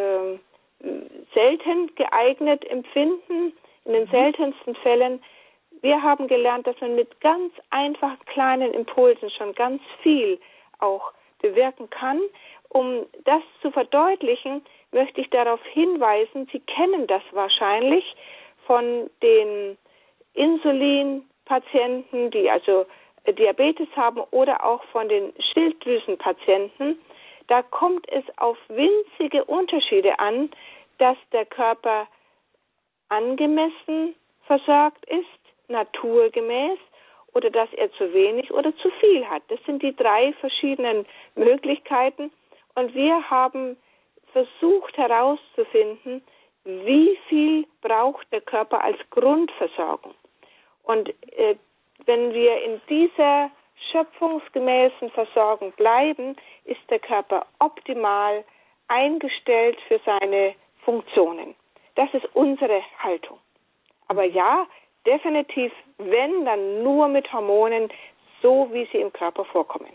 B: selten geeignet empfinden, in den seltensten Fällen. Wir haben gelernt, dass man mit ganz einfachen kleinen Impulsen schon ganz viel auch bewirken kann. Um das zu verdeutlichen, möchte ich darauf hinweisen, Sie kennen das wahrscheinlich von den Insulinpatienten, die also Diabetes haben, oder auch von den Schilddrüsenpatienten. Da kommt es auf winzige Unterschiede an, dass der Körper angemessen versorgt ist, naturgemäß, oder dass er zu wenig oder zu viel hat. Das sind die 3 verschiedenen Möglichkeiten. Und wir haben versucht herauszufinden, wie viel braucht der Körper als Grundversorgung. Und wenn wir in dieser schöpfungsgemäßen Versorgung bleiben, ist der Körper optimal eingestellt für seine Funktionen. Das ist unsere Haltung. Aber ja, definitiv, wenn, dann nur mit Hormonen, so wie sie im Körper vorkommen.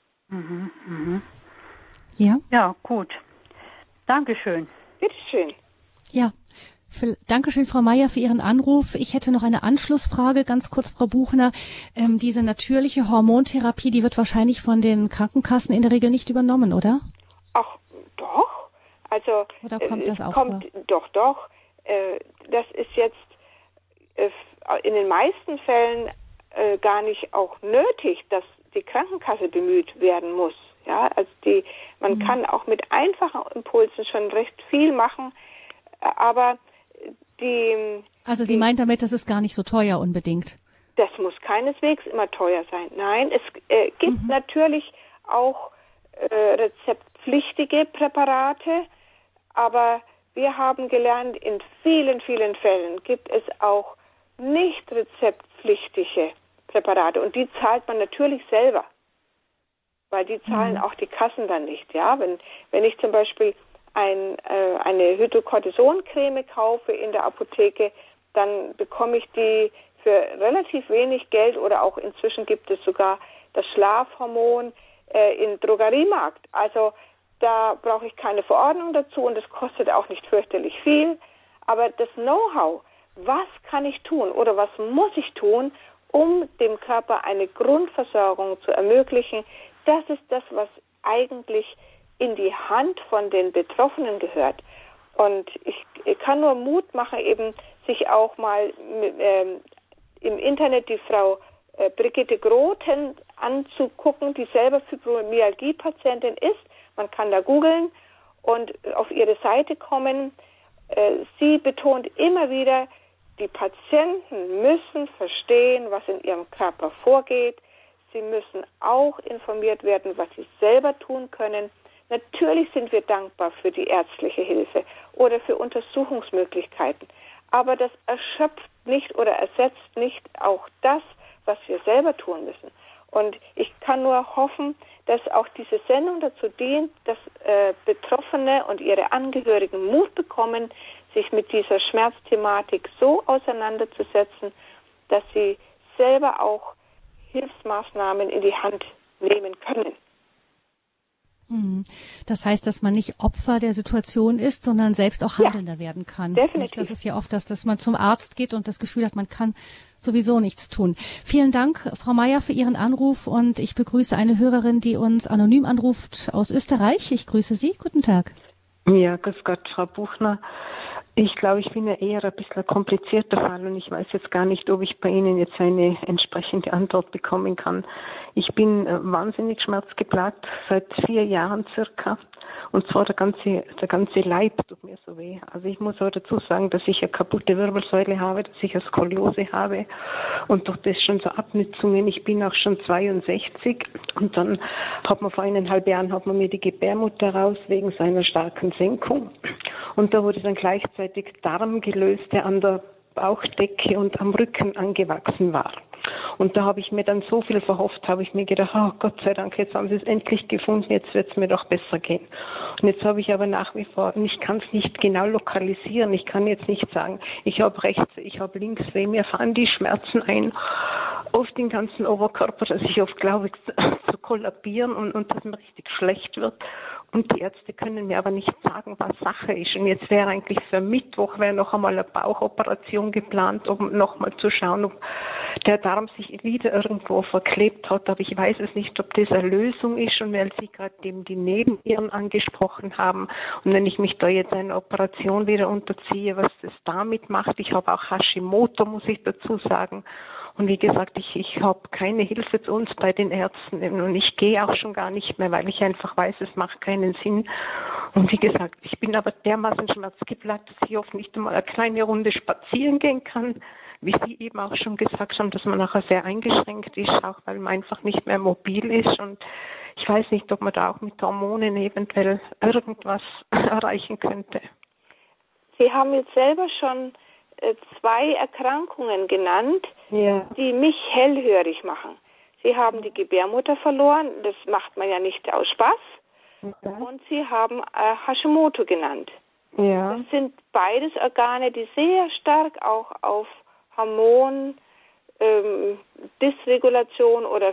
C: Ja? Ja, gut. Dankeschön.
B: Bitteschön.
A: Ja. Dankeschön, Frau Meier, für Ihren Anruf. Ich hätte noch eine Anschlussfrage, ganz kurz, Frau Buchner. Diese natürliche Hormontherapie, die wird wahrscheinlich von den Krankenkassen in der Regel nicht übernommen, oder?
B: Ach, doch. Also,
A: oder kommt das auch
B: vor? Doch. Das ist jetzt in den meisten Fällen gar nicht auch nötig, dass die Krankenkasse bemüht werden muss. Ja, also man kann auch mit einfachen Impulsen schon recht viel machen, aber
A: Also Sie meinen damit, das ist gar nicht so teuer unbedingt?
B: Das muss keineswegs immer teuer sein. Nein, es gibt natürlich auch rezeptpflichtige Präparate, aber wir haben gelernt, in vielen, vielen Fällen gibt es auch nicht rezeptpflichtige Präparate, und die zahlt man natürlich selber, weil die zahlen auch die Kassen dann nicht. Ja, wenn ich zum Beispiel eine Hydrocortisoncreme kaufe in der Apotheke, dann bekomme ich die für relativ wenig Geld, oder auch inzwischen gibt es sogar das Schlafhormon im Drogeriemarkt. Also da brauche ich keine Verordnung dazu, und es kostet auch nicht fürchterlich viel. Aber das Know-how, was kann ich tun oder was muss ich tun, um dem Körper eine Grundversorgung zu ermöglichen, das ist das, was eigentlich in die Hand von den Betroffenen gehört. Und ich kann nur Mut machen, eben sich auch mal im Internet die Frau Brigitte Groten anzugucken, die selber Fibromyalgie-Patientin ist. Man kann da googeln und auf ihre Seite kommen. Sie betont immer wieder, die Patienten müssen verstehen, was in ihrem Körper vorgeht. Sie müssen auch informiert werden, was sie selber tun können. Natürlich sind wir dankbar für die ärztliche Hilfe oder für Untersuchungsmöglichkeiten. Aber das erschöpft nicht oder ersetzt nicht auch das, was wir selber tun müssen. Und ich kann nur hoffen, dass auch diese Sendung dazu dient, dass Betroffene und ihre Angehörigen Mut bekommen, sich mit dieser Schmerzthematik so auseinanderzusetzen, dass sie selber auch Hilfsmaßnahmen in die Hand nehmen können.
A: Das heißt, dass man nicht Opfer der Situation ist, sondern selbst auch Handelnder werden kann.
B: Definitiv.
A: Das ist ja oft das, dass man zum Arzt geht und das Gefühl hat, man kann sowieso nichts tun. Vielen Dank, Frau Meier, für Ihren Anruf, und ich begrüße eine Hörerin, die uns anonym anruft aus Österreich. Ich grüße Sie. Guten Tag.
D: Ja, grüß Gott, Frau Buchner. Ich glaube, ich bin ja eher ein bisschen ein komplizierter Fall und ich weiß jetzt gar nicht, ob ich bei Ihnen jetzt eine entsprechende Antwort bekommen kann. Ich bin wahnsinnig schmerzgeplagt seit 4 Jahren circa und zwar der ganze Leib tut mir so weh. Also ich muss auch dazu sagen, dass ich eine kaputte Wirbelsäule habe, dass ich eine Skoliose habe und durch das schon so Abnützungen. Ich bin auch schon 62 und dann hat man vor 1,5 Jahren hat man mir die Gebärmutter raus wegen seiner starken Senkung. Und da wurde dann gleichzeitig Darm gelöst, der an der Bauchdecke und am Rücken angewachsen war. Und da habe ich mir dann so viel verhofft, habe ich mir gedacht, oh Gott sei Dank, jetzt haben sie es endlich gefunden, jetzt wird es mir doch besser gehen. Und jetzt habe ich aber nach wie vor, ich kann es nicht genau lokalisieren, ich kann jetzt nicht sagen, ich habe rechts, ich habe links weh, mir fahren die Schmerzen ein auf den ganzen Oberkörper, dass ich oft glaube zu kollabieren und dass mir richtig schlecht wird. Und die Ärzte können mir aber nicht sagen, was Sache ist. Und jetzt wäre eigentlich für Mittwoch noch einmal eine Bauchoperation geplant, um nochmal zu schauen, ob der Darm sich wieder irgendwo verklebt hat. Aber ich weiß es nicht, ob das eine Lösung ist. Und weil Sie gerade eben die Nebennieren angesprochen haben und wenn ich mich da jetzt einer Operation wieder unterziehe, was das damit macht. Ich habe auch Hashimoto, muss ich dazu sagen. Und wie gesagt, ich habe keine Hilfe zu uns bei den Ärzten und ich gehe auch schon gar nicht mehr, weil ich einfach weiß, es macht keinen Sinn. Und wie gesagt, ich bin aber dermaßen schmerzgeplagt, dass ich oft nicht einmal eine kleine Runde spazieren gehen kann, wie Sie eben auch schon gesagt haben, dass man nachher sehr eingeschränkt ist, auch weil man einfach nicht mehr mobil ist. Und ich weiß nicht, ob man da auch mit Hormonen eventuell irgendwas erreichen könnte.
B: Sie haben jetzt selber schon 2 Erkrankungen genannt, die mich hellhörig machen. Sie haben die Gebärmutter verloren, das macht man ja nicht aus Spaß. Okay. Und Sie haben Hashimoto genannt. Ja. Das sind beides Organe, die sehr stark auch auf Hormondysregulation oder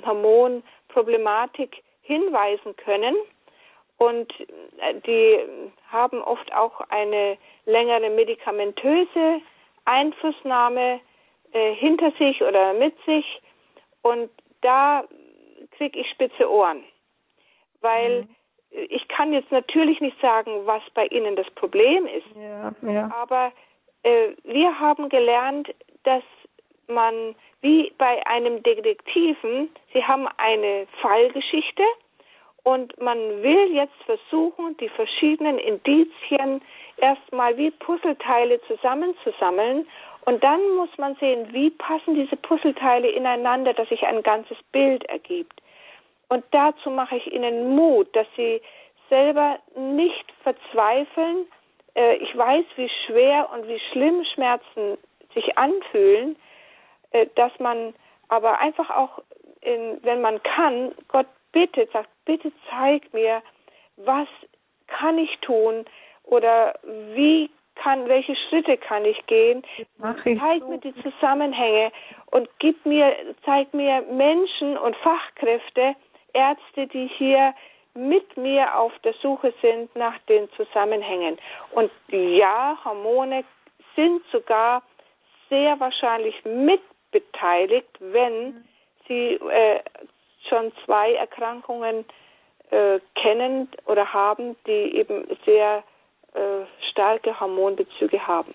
B: Hormonproblematik hinweisen können. Und die haben oft auch eine längere medikamentöse Einflussnahme hinter sich oder mit sich. Und da kriege ich spitze Ohren. Weil ich kann jetzt natürlich nicht sagen, was bei Ihnen das Problem ist. Ja. Aber wir haben gelernt, dass man wie bei einem Detektiven, Sie haben eine Fallgeschichte, und man will jetzt versuchen, die verschiedenen Indizien erstmal wie Puzzleteile zusammenzusammeln. Und dann muss man sehen, wie passen diese Puzzleteile ineinander, dass sich ein ganzes Bild ergibt. Und dazu mache ich Ihnen Mut, dass Sie selber nicht verzweifeln. Ich weiß, wie schwer und wie schlimm Schmerzen sich anfühlen, dass man aber einfach auch, wenn man kann, Gott bittet, sagt, bitte zeig mir, was kann ich tun oder welche Schritte kann ich gehen? Zeig mir die Zusammenhänge und zeig mir Menschen und Fachkräfte, Ärzte, die hier mit mir auf der Suche sind nach den Zusammenhängen. Und ja, Hormone sind sogar sehr wahrscheinlich mitbeteiligt, wenn sie schon 2 Erkrankungen kennen oder haben, die eben sehr starke Hormonbezüge haben.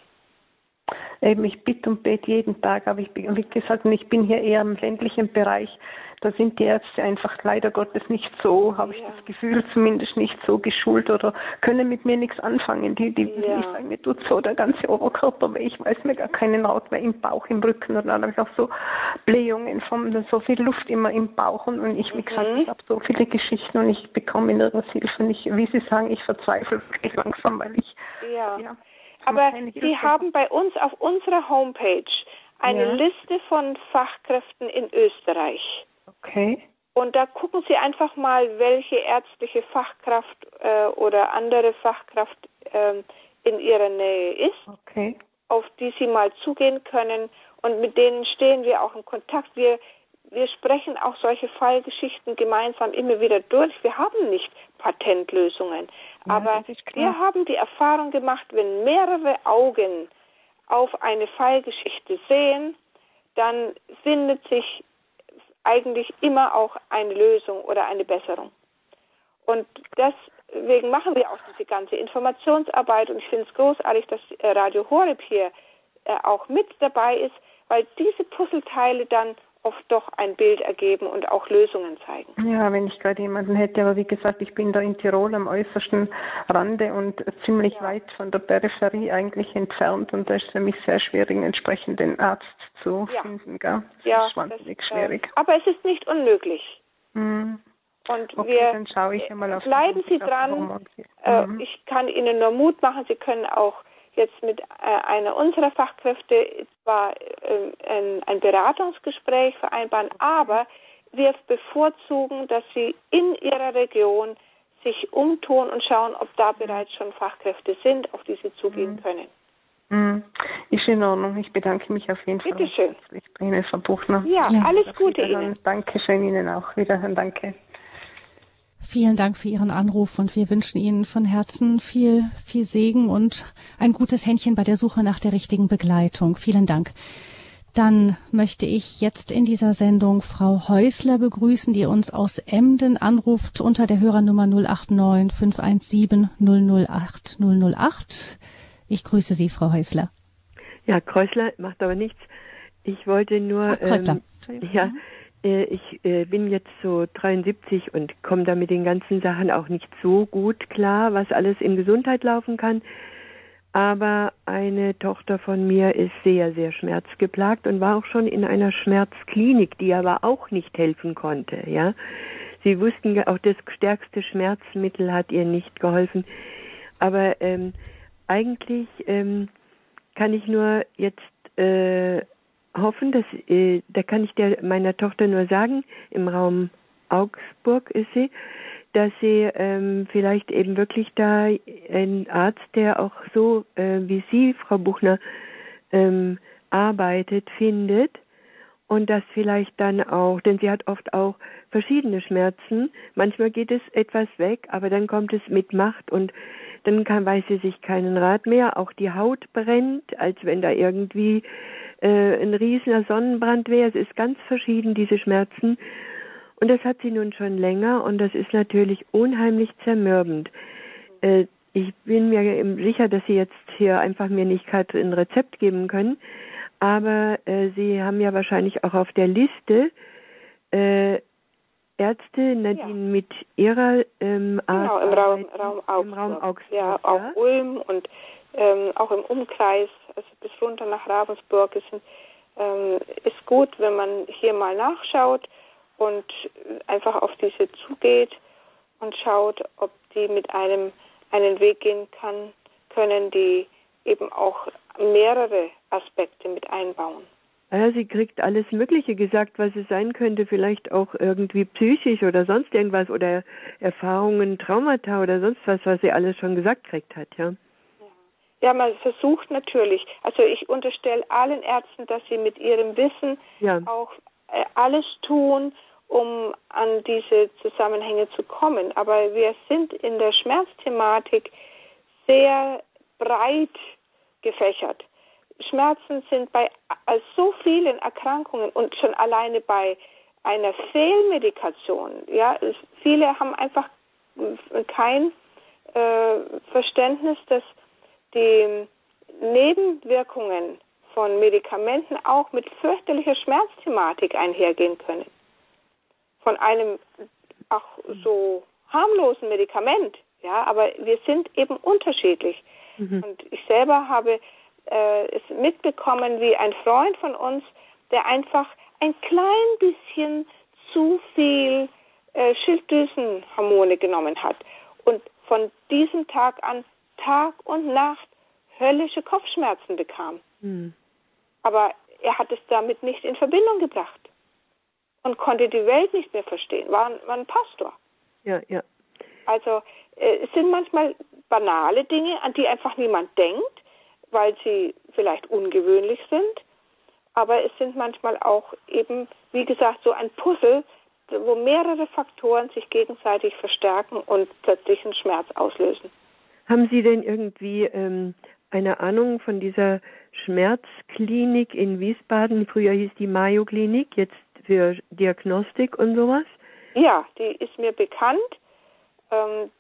D: Eben, ich bitte und bete jeden Tag, aber wie gesagt, ich bin hier eher im ländlichen Bereich. Da sind die Ärzte einfach leider Gottes nicht so, habe ich das Gefühl, zumindest nicht so geschult oder können mit mir nichts anfangen. Ich sage, mir tut so der ganze Oberkörper weh, ich weiß mir gar keinen Raut mehr im Bauch, im Rücken und dann habe ich auch so Blähungen von so viel Luft immer im Bauch und ich, wie gesagt, ich habe so viele Geschichten und ich bekomme nirgends Hilfe und wie Sie sagen, ich verzweifle wirklich langsam, weil ich
B: aber Sie haben bei uns auf unserer Homepage eine Liste von Fachkräften in Österreich.
D: Okay.
B: Und da gucken Sie einfach mal, welche ärztliche Fachkraft oder andere Fachkraft in Ihrer Nähe ist, auf die Sie mal zugehen können. Und mit denen stehen wir auch in Kontakt. Wir sprechen auch solche Fallgeschichten gemeinsam immer wieder durch. Wir haben nicht Patentlösungen. Aber wir haben die Erfahrung gemacht, wenn mehrere Augen auf eine Fallgeschichte sehen, dann findet sich eigentlich immer auch eine Lösung oder eine Besserung. Und das deswegen machen wir auch diese ganze Informationsarbeit, und ich finde es großartig, dass Radio Horeb hier auch mit dabei ist, weil diese Puzzleteile dann oft doch ein Bild ergeben und auch Lösungen zeigen.
D: Ja, wenn ich gerade jemanden hätte, aber wie gesagt, ich bin da in Tirol am äußersten Rande und ziemlich weit von der Peripherie eigentlich entfernt, und da ist für mich sehr schwierig, einen entsprechenden Arzt zu finden. Gell? Das ist wahnsinnig schwierig.
B: Aber es ist nicht unmöglich.
D: Und
B: okay,
D: dann schaue ich einmal auf
B: bleiben Sie dran. Ich kann Ihnen nur Mut machen. Sie können auch jetzt mit einer unserer Fachkräfte zwar ein Beratungsgespräch vereinbaren, aber wir bevorzugen, dass Sie in Ihrer Region sich umtun und schauen, ob da bereits schon Fachkräfte sind, auf die Sie zugehen können.
D: Ist in Ordnung. Ich bedanke mich auf jeden Fall.
B: Bitte schön.
D: Bei Ihnen, Frau Buchner.
B: Ja, alles Gute Ihnen.
D: Dankeschön Ihnen auch. Wiederhören, danke.
A: Vielen Dank für Ihren Anruf, und wir wünschen Ihnen von Herzen viel Segen und ein gutes Händchen bei der Suche nach der richtigen Begleitung. Vielen Dank. Dann möchte ich jetzt in dieser Sendung Frau Häusler begrüßen, die uns aus Emden anruft unter der Hörernummer 089 517 008 008. Ich grüße Sie, Frau Häusler.
E: Ja, Kreusler macht aber nichts. Ich wollte nur... ich bin jetzt so 73 und komme da mit den ganzen Sachen auch nicht so gut klar, was alles in Gesundheit laufen kann. Aber eine Tochter von mir ist sehr, sehr schmerzgeplagt und war auch schon in einer Schmerzklinik, die aber auch nicht helfen konnte. Ja, sie wussten, auch das stärkste Schmerzmittel hat ihr nicht geholfen. Aber eigentlich kann ich nur jetzt hoffen, dass da kann ich meiner Tochter nur sagen, im Raum Augsburg ist sie, dass sie vielleicht eben wirklich da einen Arzt, der auch so wie Sie, Frau Buchner, arbeitet, findet, und das vielleicht dann auch, denn sie hat oft auch verschiedene Schmerzen. Manchmal geht es etwas weg, aber dann kommt es mit Macht, und dann weiß sie sich keinen Rat mehr. Auch die Haut brennt, als wenn da irgendwie ein riesiger Sonnenbrand wäre. Es ist ganz verschieden, diese Schmerzen. Und das hat sie nun schon länger, und das ist natürlich unheimlich zermürbend. Ich bin mir sicher, dass Sie jetzt hier einfach mir nicht gerade ein Rezept geben können, aber Sie haben ja wahrscheinlich auch auf der Liste Ärzte, die mit ihrer
B: Art im Raum Augsburg. Ja, auch Ulm und auch im Umkreis, also bis runter nach Ravensburg. Ist gut, wenn man hier mal nachschaut und einfach auf diese zugeht und schaut, ob die mit einem einen Weg gehen können, die eben auch mehrere Aspekte mit einbauen.
E: Ja, sie kriegt alles Mögliche gesagt, was es sein könnte, vielleicht auch irgendwie psychisch oder sonst irgendwas oder Erfahrungen, Traumata oder sonst was sie alles schon gesagt kriegt hat, ja.
B: Ja, man versucht natürlich, also ich unterstelle allen Ärzten, dass sie mit ihrem Wissen auch alles tun, um an diese Zusammenhänge zu kommen. Aber wir sind in der Schmerzthematik sehr breit gefächert. Schmerzen sind bei so vielen Erkrankungen und schon alleine bei einer Fehlmedikation. Ja, viele haben einfach kein Verständnis, dass die Nebenwirkungen von Medikamenten auch mit fürchterlicher Schmerzthematik einhergehen können. Von einem auch so harmlosen Medikament, ja, aber wir sind eben unterschiedlich. Und ich selber habe es mitbekommen, wie ein Freund von uns, der einfach ein klein bisschen zu viel Schilddrüsenhormone genommen hat und von diesem Tag an Tag und Nacht höllische Kopfschmerzen bekam. Aber er hat es damit nicht in Verbindung gebracht und konnte die Welt nicht mehr verstehen. War ein Pastor.
E: Ja.
B: Also es sind manchmal banale Dinge, an die einfach niemand denkt, weil sie vielleicht ungewöhnlich sind. Aber es sind manchmal auch eben, wie gesagt, so ein Puzzle, wo mehrere Faktoren sich gegenseitig verstärken und plötzlich einen Schmerz auslösen.
E: Haben Sie denn irgendwie eine Ahnung von dieser Schmerzklinik in Wiesbaden? Früher hieß die Mayo-Klinik, jetzt für Diagnostik und sowas?
B: Ja, die ist mir bekannt.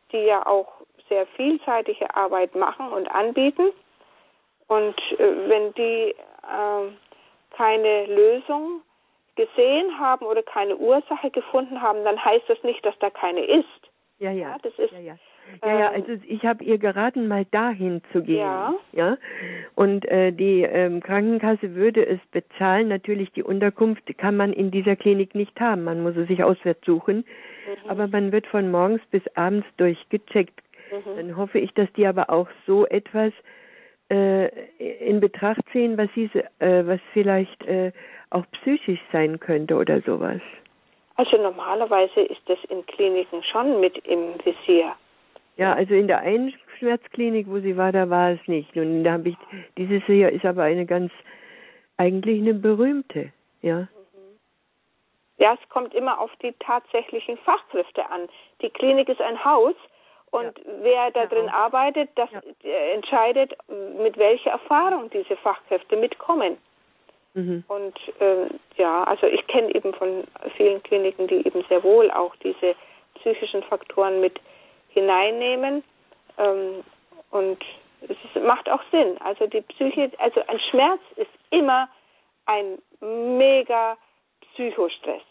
B: die ja auch sehr vielseitige Arbeit machen und anbieten. Und wenn die keine Lösung gesehen haben oder keine Ursache gefunden haben, dann heißt das nicht, dass da keine ist.
E: Ja,
B: das ist,
E: also ich habe ihr geraten, mal dahin zu gehen.
B: Ja.
E: Und die Krankenkasse würde es bezahlen. Natürlich, die Unterkunft kann man in dieser Klinik nicht haben. Man muss es sich auswärts suchen. Aber man wird von morgens bis abends durchgecheckt. Dann hoffe ich, dass die aber auch so etwas in Betracht ziehen, was vielleicht auch psychisch sein könnte oder sowas.
B: Also normalerweise ist das in Kliniken schon mit im Visier.
E: Ja, also in der einen Schmerzklinik, wo sie war, da war es nicht. Und da habe ich, dieses hier ist aber eigentlich eine berühmte, ja.
B: Ja, es kommt immer auf die tatsächlichen Fachkräfte an. Die Klinik ist ein Haus und wer da drin arbeitet, das entscheidet, mit welcher Erfahrung diese Fachkräfte mitkommen. Und also ich kenne eben von vielen Kliniken, die eben sehr wohl auch diese psychischen Faktoren mit hineinnehmen. Und es macht auch Sinn. Also die Psyche, also ein Schmerz ist immer ein mega Psychostress.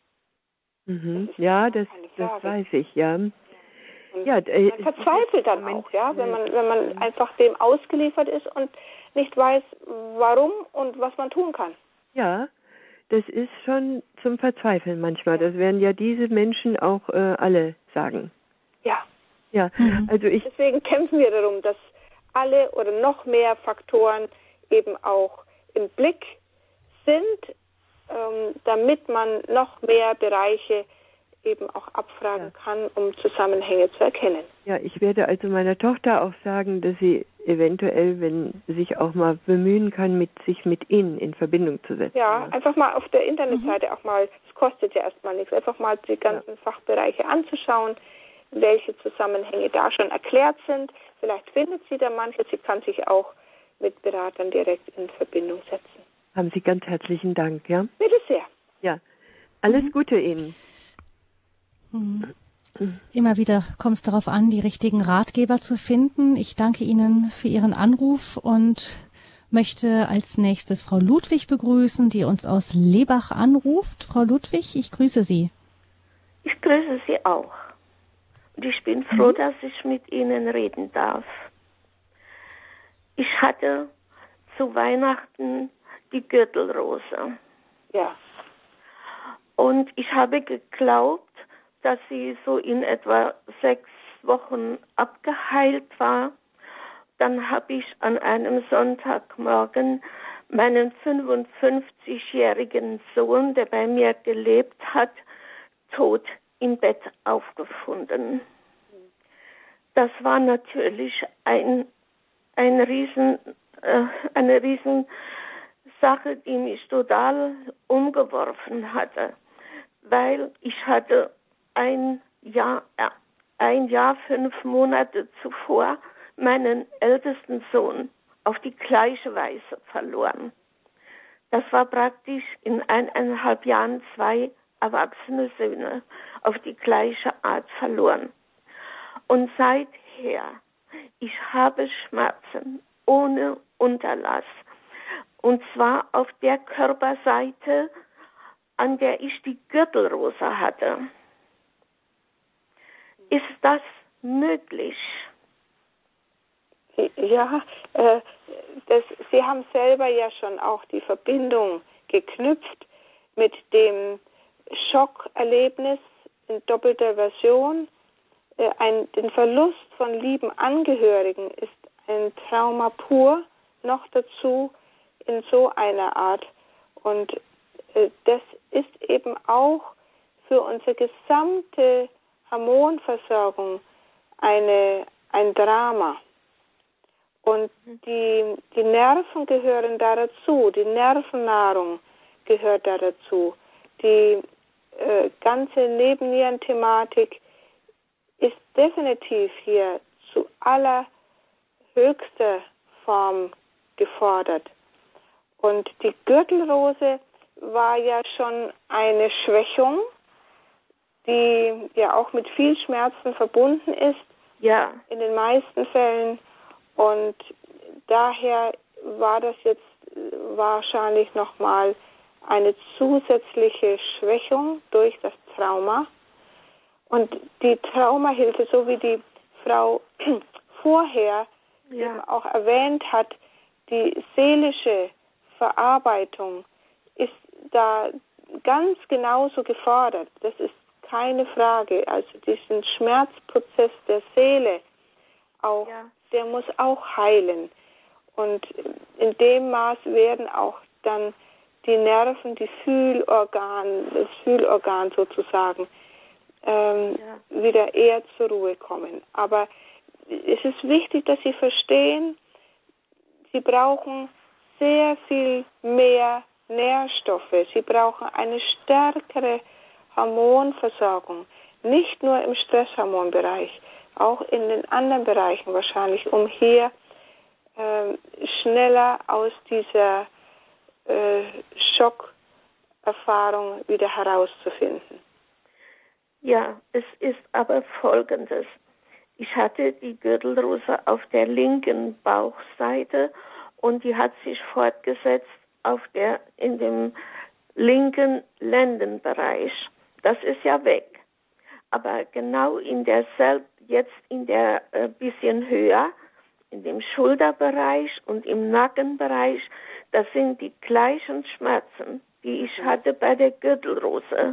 E: Ja, das weiß ich, ja.
B: Man verzweifelt dann auch, ja, wenn man einfach dem ausgeliefert ist und nicht weiß, warum und was man tun kann.
E: Ja, das ist schon zum Verzweifeln manchmal. Das werden ja diese Menschen auch alle sagen. Ja, also
B: deswegen kämpfen wir darum, dass alle oder noch mehr Faktoren eben auch im Blick sind, damit man noch mehr Bereiche eben auch abfragen kann, um Zusammenhänge zu erkennen.
E: Ja, ich werde also meiner Tochter auch sagen, dass sie eventuell, wenn sich auch mal bemühen kann, sich mit Ihnen in Verbindung zu setzen.
B: Ja, einfach mal auf der Internetseite auch mal, es kostet ja erstmal nichts, einfach mal die ganzen Fachbereiche anzuschauen, welche Zusammenhänge da schon erklärt sind. Vielleicht findet sie da manche, sie kann sich auch mit Beratern direkt in Verbindung setzen.
E: Haben Sie ganz herzlichen Dank, ja?
B: Bitte sehr.
E: Ja, alles Gute Ihnen.
A: Immer wieder kommt es darauf an, die richtigen Ratgeber zu finden. Ich danke Ihnen für Ihren Anruf und möchte als nächstes Frau Ludwig begrüßen, die uns aus Lebach anruft. Frau Ludwig, ich grüße Sie.
F: Ich grüße Sie auch. Und ich bin froh, dass ich mit Ihnen reden darf. Ich hatte zu Weihnachten die Gürtelrose.
B: Ja.
F: Und ich habe geglaubt, dass sie so in etwa 6 Wochen abgeheilt war. Dann habe ich an einem Sonntagmorgen meinen 55-jährigen Sohn, der bei mir gelebt hat, tot im Bett aufgefunden. Das war natürlich eine Riesensache, die mich total umgeworfen hatte, weil ich hatte ein Jahr 5 Monate zuvor meinen ältesten Sohn auf die gleiche Weise verloren. Das war praktisch in 1,5 Jahren 2 erwachsene Söhne auf die gleiche Art verloren. Und seither, ich habe Schmerzen ohne Unterlass. Und zwar auf der Körperseite, an der ich die Gürtelrose hatte. Ist das möglich?
B: Ja, Sie haben selber ja schon auch die Verbindung geknüpft mit dem Schockerlebnis in doppelter Version. Den Verlust von lieben Angehörigen ist ein Trauma pur, noch dazu in so einer Art. Und das ist eben auch für unsere gesamte Hormonversorgung ein Drama. Und die Nerven gehören da dazu, die Nervennahrung gehört da dazu. Die ganze Nebennierenthematik ist definitiv hier zu allerhöchster Form gefordert. Und die Gürtelrose war ja schon eine Schwächung, die ja auch mit viel Schmerzen verbunden ist.
F: Ja.
B: In den meisten Fällen. Und daher war das jetzt wahrscheinlich nochmal eine zusätzliche Schwächung durch das Trauma. Und die Traumahilfe, so wie die Frau vorher eben auch erwähnt hat, die seelische Verarbeitung ist da ganz genauso gefordert. Das ist keine Frage. Also diesen Schmerzprozess der Seele auch, der muss auch heilen. Und in dem Maß werden auch dann die Nerven, das Fühlorgan sozusagen, wieder eher zur Ruhe kommen. Aber es ist wichtig, dass Sie verstehen, Sie brauchen sehr viel mehr Nährstoffe. Sie brauchen eine stärkere Hormonversorgung. Nicht nur im Stresshormonbereich, auch in den anderen Bereichen wahrscheinlich, um hier schneller aus dieser Schockerfahrung wieder herauszufinden.
F: Ja, es ist aber Folgendes. Ich hatte die Gürtelrose auf der linken Bauchseite und die hat sich fortgesetzt in dem linken Lendenbereich. Das ist ja weg. Aber genau jetzt in der bisschen höher, in dem Schulterbereich und im Nackenbereich, das sind die gleichen Schmerzen, die ich hatte bei der Gürtelrose.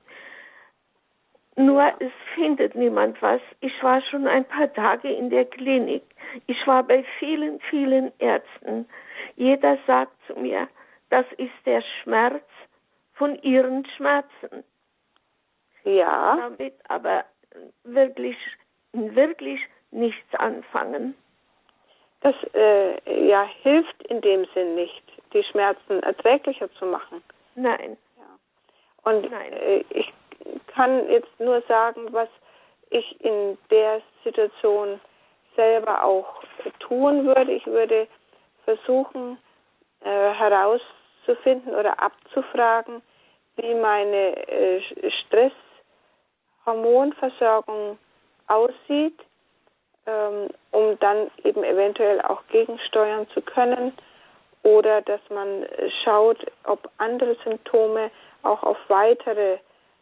F: Nur es findet niemand was. Ich war schon ein paar Tage in der Klinik. Ich war bei vielen, vielen Ärzten. Jeder sagt zu mir, das ist der Schmerz von ihren Schmerzen.
B: Ja.
F: Damit aber wirklich nichts anfangen.
B: Das hilft in dem Sinn nicht, die Schmerzen erträglicher zu machen.
F: Nein.
B: Ja. Und ich kann jetzt nur sagen, was ich in der Situation selber auch tun würde. Ich würde versuchen herauszufinden oder abzufragen, wie meine Stresshormonversorgung aussieht, um dann eben eventuell auch gegensteuern zu können, oder dass man schaut, ob andere Symptome auch auf weitere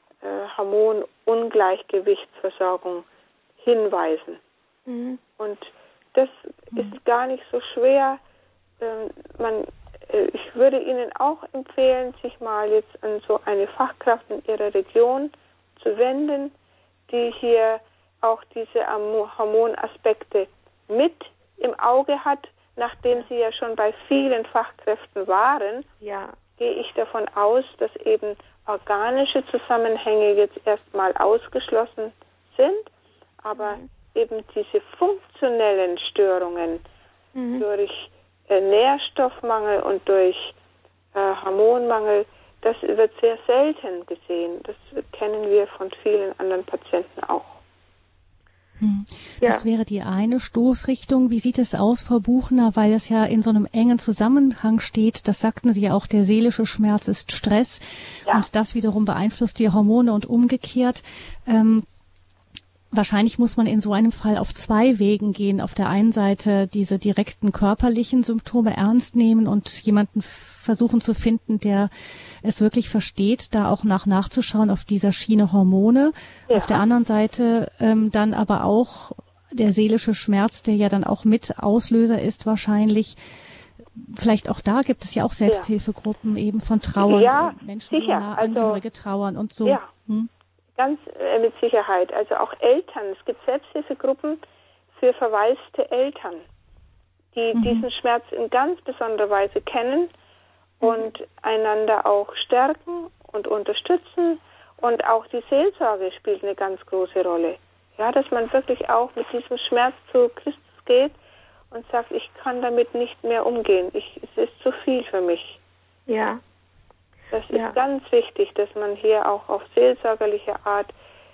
B: Hormonungleichgewichtsversorgung hinweisen. Mhm. Und das ist gar nicht so schwer. Ich würde Ihnen auch empfehlen, sich mal jetzt an so eine Fachkraft in Ihrer Region zu wenden, die hier auch diese Hormonaspekte mit im Auge hat. Nachdem Sie ja schon bei vielen Fachkräften waren, gehe ich davon aus, dass eben organische Zusammenhänge jetzt erstmal ausgeschlossen sind, aber eben diese funktionellen Störungen durch Nährstoffmangel und durch Hormonmangel, das wird sehr selten gesehen. Das kennen wir von vielen anderen Patienten auch.
A: Das wäre die eine Stoßrichtung. Wie sieht es aus, Frau Buchner, weil es ja in so einem engen Zusammenhang steht, das sagten Sie ja auch, der seelische Schmerz ist Stress und das wiederum beeinflusst die Hormone und umgekehrt. Wahrscheinlich muss man in so einem Fall auf zwei Wegen gehen. Auf der einen Seite diese direkten körperlichen Symptome ernst nehmen und jemanden versuchen zu finden, der es wirklich versteht, da auch nachzuschauen auf dieser Schiene Hormone. Ja. Auf der anderen Seite dann aber auch der seelische Schmerz, der ja dann auch mit Auslöser ist wahrscheinlich. Vielleicht auch da gibt es ja auch Selbsthilfegruppen eben von Trauern, Menschen, die Angehörige trauern und so.
B: Ja. Ganz mit Sicherheit. Also auch Eltern. Es gibt Selbsthilfegruppen für verwaiste Eltern, die diesen Schmerz in ganz besonderer Weise kennen und einander auch stärken und unterstützen. Und auch die Seelsorge spielt eine ganz große Rolle. Ja, dass man wirklich auch mit diesem Schmerz zu Christus geht und sagt, ich kann damit nicht mehr umgehen. Es ist zu viel für mich.
F: Ja.
B: Das ist ganz wichtig, dass man hier auch auf seelsorgerliche Art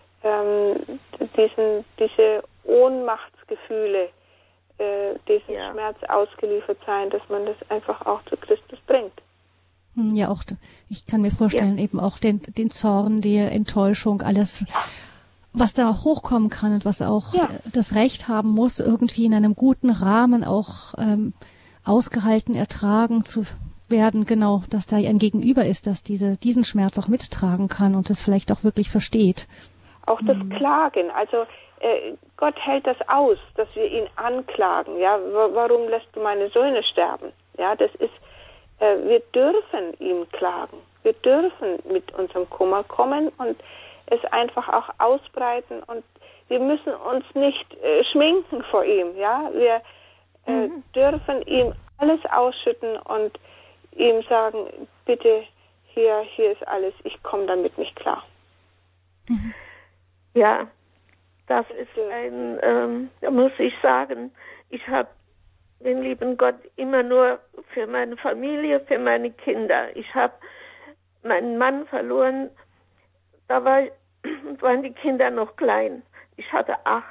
B: diese Ohnmachtsgefühle, diesen Schmerz ausgeliefert sein, dass man das einfach auch zu Christus bringt.
A: Ja, auch ich kann mir vorstellen, eben auch den Zorn, die Enttäuschung, alles was da auch hochkommen kann und was auch das Recht haben muss, irgendwie in einem guten Rahmen auch ausgehalten, ertragen zu werden, genau, dass da ein Gegenüber ist, dass diesen Schmerz auch mittragen kann und das vielleicht auch wirklich versteht.
B: Auch das Klagen, also Gott hält das aus, dass wir ihn anklagen. Ja, warum lässt du meine Söhne sterben? Ja, das ist, wir dürfen ihm klagen. Wir dürfen mit unserem Kummer kommen und es einfach auch ausbreiten und wir müssen uns nicht schminken vor ihm. Ja, wir dürfen ihm alles ausschütten und ihm sagen, bitte, hier ist alles, ich komme damit nicht klar.
F: Ja, das ist da muss ich sagen, ich habe den lieben Gott immer nur für meine Familie, für meine Kinder. Ich habe meinen Mann verloren, da waren die Kinder noch klein. Ich hatte 8.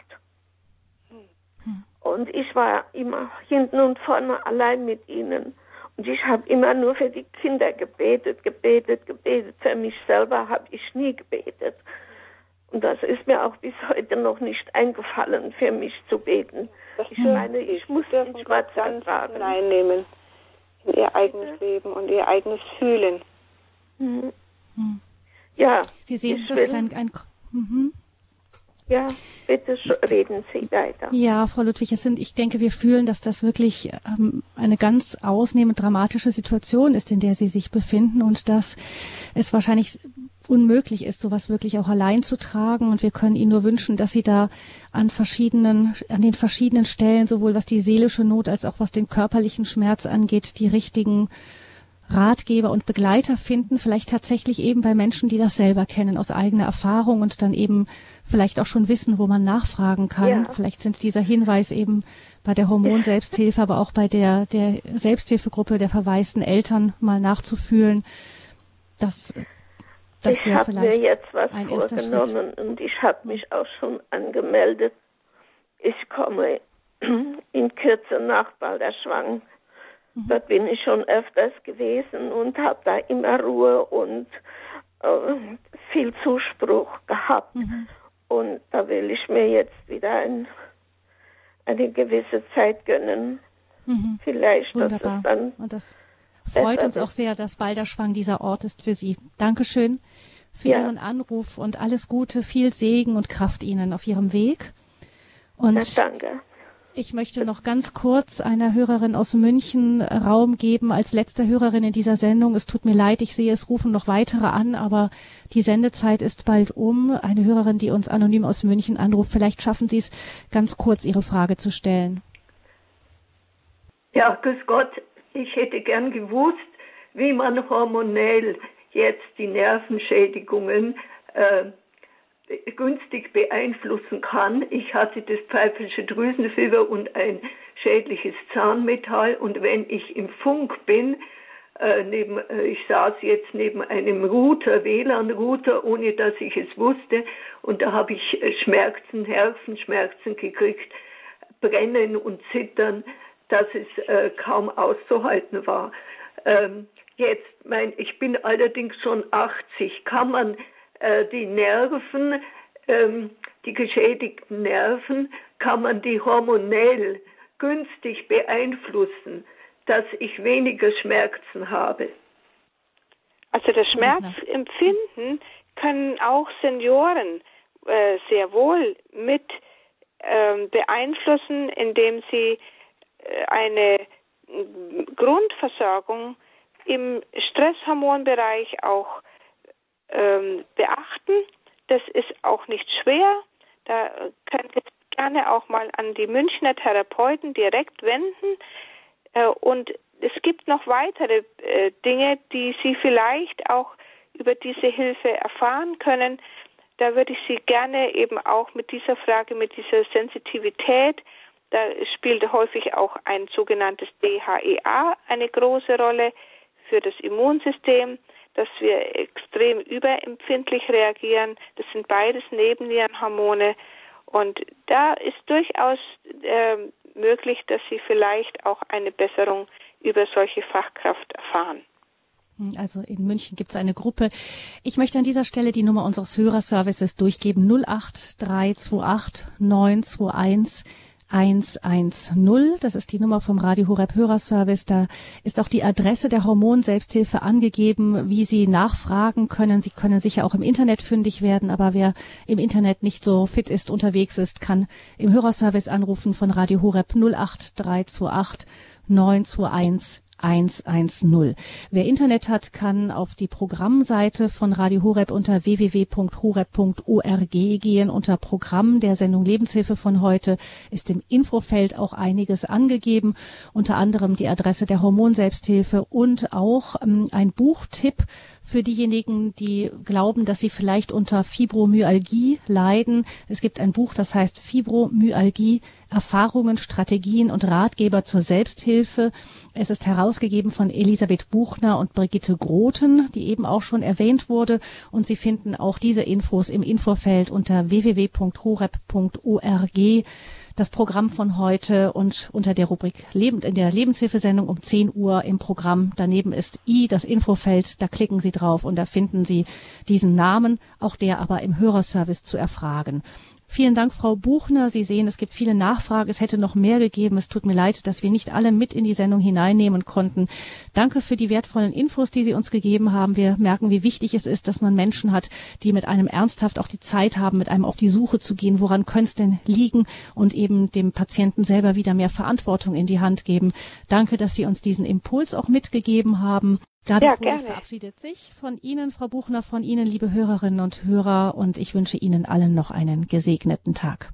F: Und ich war immer hinten und vorne allein mit ihnen. Und ich habe immer nur für die Kinder gebetet. Für mich selber habe ich nie gebetet. Und das ist mir auch bis heute noch nicht eingefallen, für mich zu beten. Ich meine, ich muss den Schmerz ganz
B: hineinnehmen in ihr eigenes Leben und ihr eigenes Fühlen.
F: Ja.
A: Wir sehen, das ist
F: Ja, bitte reden Sie weiter.
A: Ja, Frau Ludwig, ich denke, wir fühlen, dass das wirklich eine ganz ausnehmend dramatische Situation ist, in der Sie sich befinden und dass es wahrscheinlich unmöglich ist, sowas wirklich auch allein zu tragen. Und wir können Ihnen nur wünschen, dass Sie da an den verschiedenen Stellen, sowohl was die seelische Not als auch was den körperlichen Schmerz angeht, die richtigen Ratgeber und Begleiter finden, vielleicht tatsächlich eben bei Menschen, die das selber kennen aus eigener Erfahrung und dann eben vielleicht auch schon wissen, wo man nachfragen kann. Ja. Vielleicht sind dieser Hinweis eben bei der Hormonselbsthilfe, aber auch bei der Selbsthilfegruppe der verwaisten Eltern mal nachzufühlen. Das
F: ich habe mir jetzt was vorgenommen und ich habe mich auch schon angemeldet. Ich komme in Kürze nach Balderschwang. Dort bin ich schon öfters gewesen und habe da immer Ruhe und viel Zuspruch gehabt. Und da will ich mir jetzt wieder eine gewisse Zeit gönnen. Vielleicht,
A: wunderbar.
F: Dass es dann
A: und das freut uns auch sehr, dass Balderschwang dieser Ort ist für Sie. Dankeschön für Ihren Anruf und alles Gute, viel Segen und Kraft Ihnen auf Ihrem Weg. Und
F: danke.
A: Ich möchte noch ganz kurz einer Hörerin aus München Raum geben, als letzte Hörerin in dieser Sendung. Es tut mir leid, ich sehe, es rufen noch weitere an, aber die Sendezeit ist bald um. Eine Hörerin, die uns anonym aus München anruft. Vielleicht schaffen Sie es, ganz kurz Ihre Frage zu stellen.
G: Ja, grüß Gott. Ich hätte gern gewusst, wie man hormonell jetzt die Nervenschädigungen günstig beeinflussen kann. Ich hatte das pfeifische Drüsenfieber und ein schädliches Zahnmetall und wenn ich im Funk bin, ich saß jetzt neben einem Router, WLAN-Router, ohne dass ich es wusste und da habe ich Nervenschmerzen gekriegt, Brennen und Zittern, dass es kaum auszuhalten war. Ich bin allerdings schon 80, kann man die Nerven, die geschädigten Nerven, kann man die hormonell günstig beeinflussen, dass ich weniger Schmerzen habe.
B: Also das Schmerzempfinden können auch Senioren sehr wohl mit beeinflussen, indem sie eine Grundversorgung im Stresshormonbereich auch beachten. Das ist auch nicht schwer. Da könnt ihr gerne auch mal an die Münchner Therapeuten direkt wenden. Und es gibt noch weitere Dinge, die Sie vielleicht auch über diese Hilfe erfahren können. Da würde ich Sie gerne eben auch mit dieser Frage, mit dieser Sensitivität, da spielt häufig auch ein sogenanntes DHEA eine große Rolle für das Immunsystem, dass wir extrem überempfindlich reagieren. Das sind beides Nebennierenhormone. Und da ist durchaus möglich, dass Sie vielleicht auch eine Besserung über solche Fachkraft erfahren.
A: Also in München gibt es eine Gruppe. Ich möchte an dieser Stelle die Nummer unseres Hörerservices durchgeben. 08328 921 110. Das ist die Nummer vom Radio Horeb Hörerservice. Da ist auch die Adresse der Hormon-Selbsthilfe angegeben, wie Sie nachfragen können. Sie können sicher auch im Internet fündig werden, aber wer im Internet nicht so fit ist, unterwegs ist, kann im Hörerservice anrufen von Radio Horeb 08328 921 110. Wer Internet hat, kann auf die Programmseite von Radio Horeb unter www.horeb.org gehen. Unter Programm der Sendung Lebenshilfe von heute ist im Infofeld auch einiges angegeben, unter anderem die Adresse der Hormonselbsthilfe und auch ein Buchtipp für diejenigen, die glauben, dass sie vielleicht unter Fibromyalgie leiden. Es gibt ein Buch, das heißt Fibromyalgie, Erfahrungen, Strategien und Ratgeber zur Selbsthilfe. Es ist herausgegeben von Elisabeth Buchner und Brigitte Groten, die eben auch schon erwähnt wurde. Und Sie finden auch diese Infos im Infofeld unter www.horeb.org. Das Programm von heute und unter der Rubrik Lebend in der Lebenshilfesendung um 10 Uhr im Programm. Daneben ist das Infofeld, da klicken Sie drauf und da finden Sie diesen Namen, auch der aber im Hörerservice zu erfragen. Vielen Dank, Frau Buchner. Sie sehen, es gibt viele Nachfragen. Es hätte noch mehr gegeben. Es tut mir leid, dass wir nicht alle mit in die Sendung hineinnehmen konnten. Danke für die wertvollen Infos, die Sie uns gegeben haben. Wir merken, wie wichtig es ist, dass man Menschen hat, die mit einem ernsthaft auch die Zeit haben, mit einem auf die Suche zu gehen. Woran könnte es denn liegen? Und eben dem Patienten selber wieder mehr Verantwortung in die Hand geben. Danke, dass Sie uns diesen Impuls auch mitgegeben haben. Gabi Fröhlich verabschiedet sich von Ihnen, Frau Buchner, von Ihnen, liebe Hörerinnen und Hörer, und ich wünsche Ihnen allen noch einen gesegneten Tag.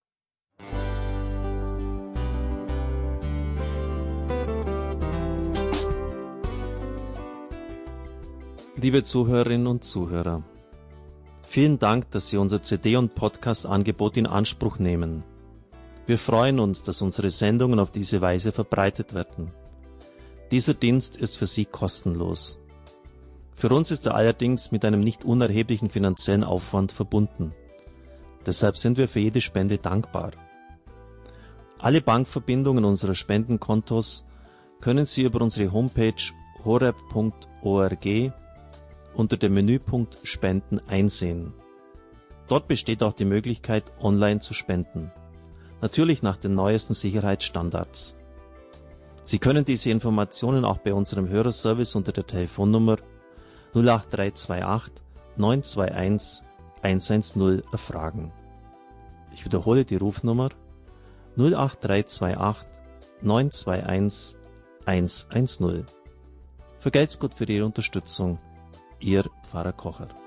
H: Liebe Zuhörerinnen und Zuhörer, vielen Dank, dass Sie unser CD- und Podcast-Angebot in Anspruch nehmen. Wir freuen uns, dass unsere Sendungen auf diese Weise verbreitet werden. Dieser Dienst ist für Sie kostenlos. Für uns ist er allerdings mit einem nicht unerheblichen finanziellen Aufwand verbunden. Deshalb sind wir für jede Spende dankbar. Alle Bankverbindungen unserer Spendenkontos können Sie über unsere Homepage horeb.org unter dem Menüpunkt Spenden einsehen. Dort besteht auch die Möglichkeit, online zu spenden. Natürlich nach den neuesten Sicherheitsstandards. Sie können diese Informationen auch bei unserem Hörerservice unter der Telefonnummer 08328 921 110 erfragen. Ich wiederhole die Rufnummer 08328 921 110. Vergelt's Gott für Ihre Unterstützung. Ihr Pfarrer Kocher.